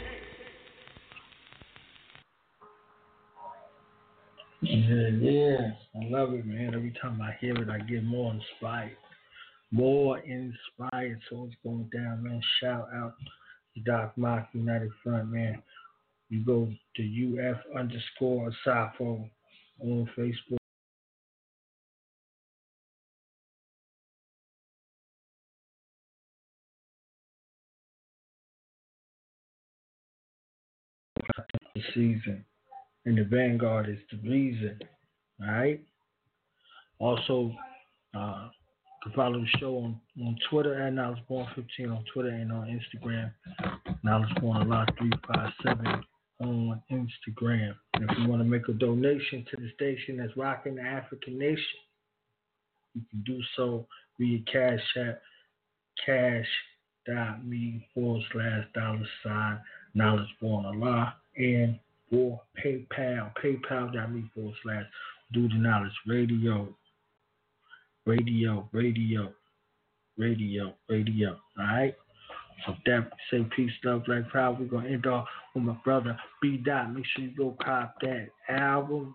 S5: Yeah. I love it, man. Every time I hear it, I get more inspired. So it's going down, man. Shout out to Doc Mock, United Front, man. You go to UF_Asafo on Facebook. the season. And the Vanguard is the reason. Alright? Also, you can follow the show on Twitter at KnowledgeBorn15 on Twitter and on Instagram. KnowledgeBorn357 on Instagram. And if you want to make a donation to the station that's rocking the African nation, you can do so via Cash App, cash.me/$KnowledgeBorn and or PayPal, paypal.me/Do the Knowledge Radio. Alright? So that say peace, love, black power. We're gonna end off with my brother B Dot. Make sure you go cop that album.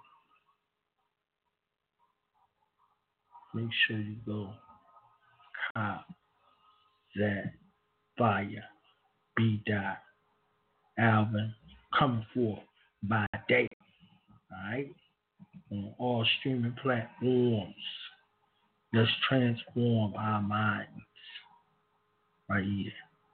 S5: Make sure you go cop that fire B Dot album coming forth by day. Alright? On all streaming platforms. Let's transform our minds right here.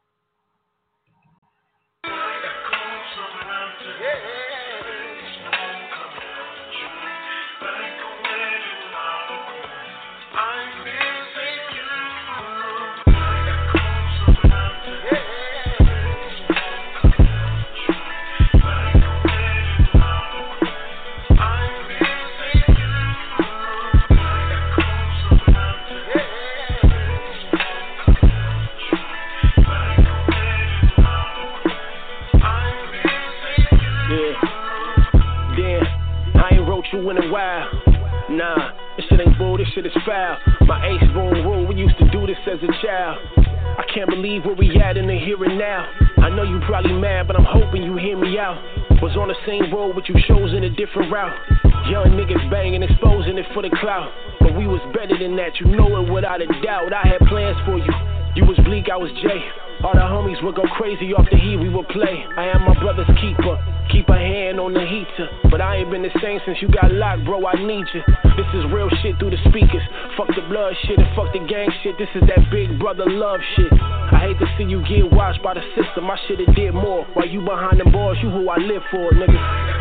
S8: In a while, nah, this shit ain't bull, this shit is foul. My ace boom rule, we used to do this as a child. I can't believe where we at in the here and now. I know you probably mad, but I'm hoping you hear me out. Was on the same road, but you chose in a different route. Young niggas banging, exposing it for the clout. But we was better than that, you know it without a doubt. I had plans for you. You was Bleak, I was Jay. All the homies would go crazy off the heat we would play. I am my brother's keeper. Keep a hand on the heater. But I ain't been the same since you got locked, bro, I need you. This is real shit through the speakers. Fuck the blood shit and fuck the gang shit. This is that big brother love shit. I hate to see you get watched by the system. I should've did more. While you behind the bars, you who I live for, nigga.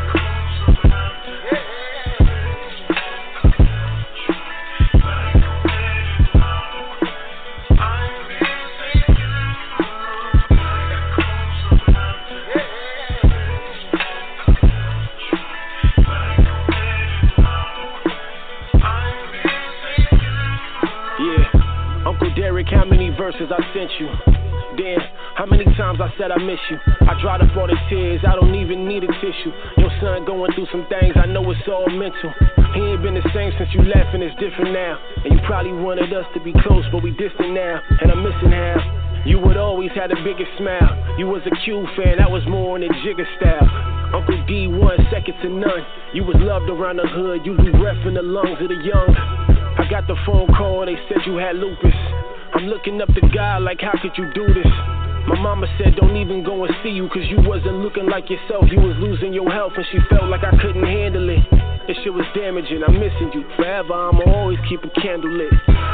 S8: How many verses I sent you? Damn, how many times I said I miss you? I dried up all the tears, I don't even need a tissue. Your son going through some things, I know it's all mental. He ain't been the same since you left and it's different now. And you probably wanted us to be close, but we distant now. And I'm missing how you would always have the biggest smile. You was a Q fan, that was more on the Jigga style. Uncle D1, second to none. You was loved around the hood, you be ref in the lungs of the young. I got the phone call, they said you had lupus. I'm looking up to God like, how could you do this? My mama said don't even go and see you, cause you wasn't looking like yourself. You was losing your health and she felt like I couldn't handle it. This shit was damaging, I'm missing you. Forever I'ma always keep a candle lit.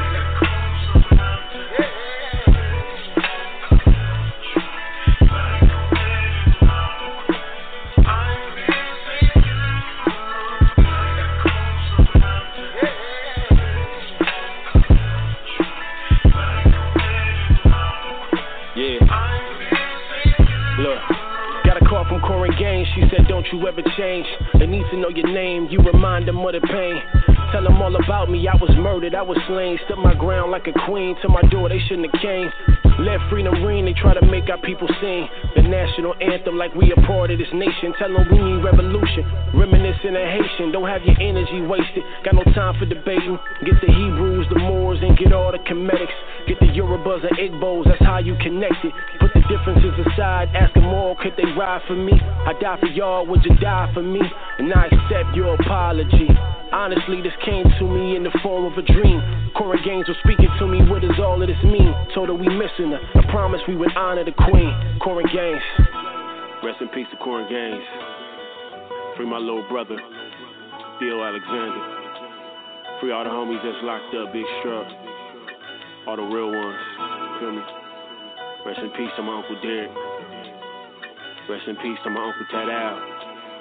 S8: She said, don't you ever change. They need to know your name, you remind them of the pain. Tell them all about me, I was murdered, I was slain. Stood my ground like a queen, to my door they shouldn't have came. Let freedom ring, they try to make our people sing the national anthem like we a part of this nation. Tell them we need revolution, reminiscing of Haitian. Don't have your energy wasted, got no time for debating. Get the Hebrews, the Moors, and get all the Comedics. Get the Yorubas and Igbos, that's how you connect it. Put the differences aside, ask them all, could they ride for me? I die for y'all, would you die for me? And I accept your apology. Honestly, this came to me in the form of a dream. Cora Gaines was speaking to me, what does all of this mean? Told her we missing her, I promised we would honor the queen. Cora Gaines. Rest in peace to Cora Gaines. Free my little brother, Theo Alexander. Free all the homies that's locked up, Big Struck. All the real ones, feel me? Rest in peace to my Uncle Derek. Rest in peace to my Uncle Tad Al.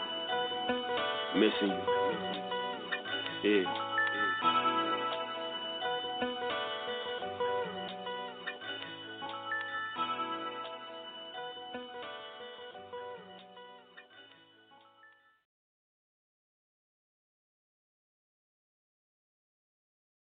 S9: Missing you. Yeah.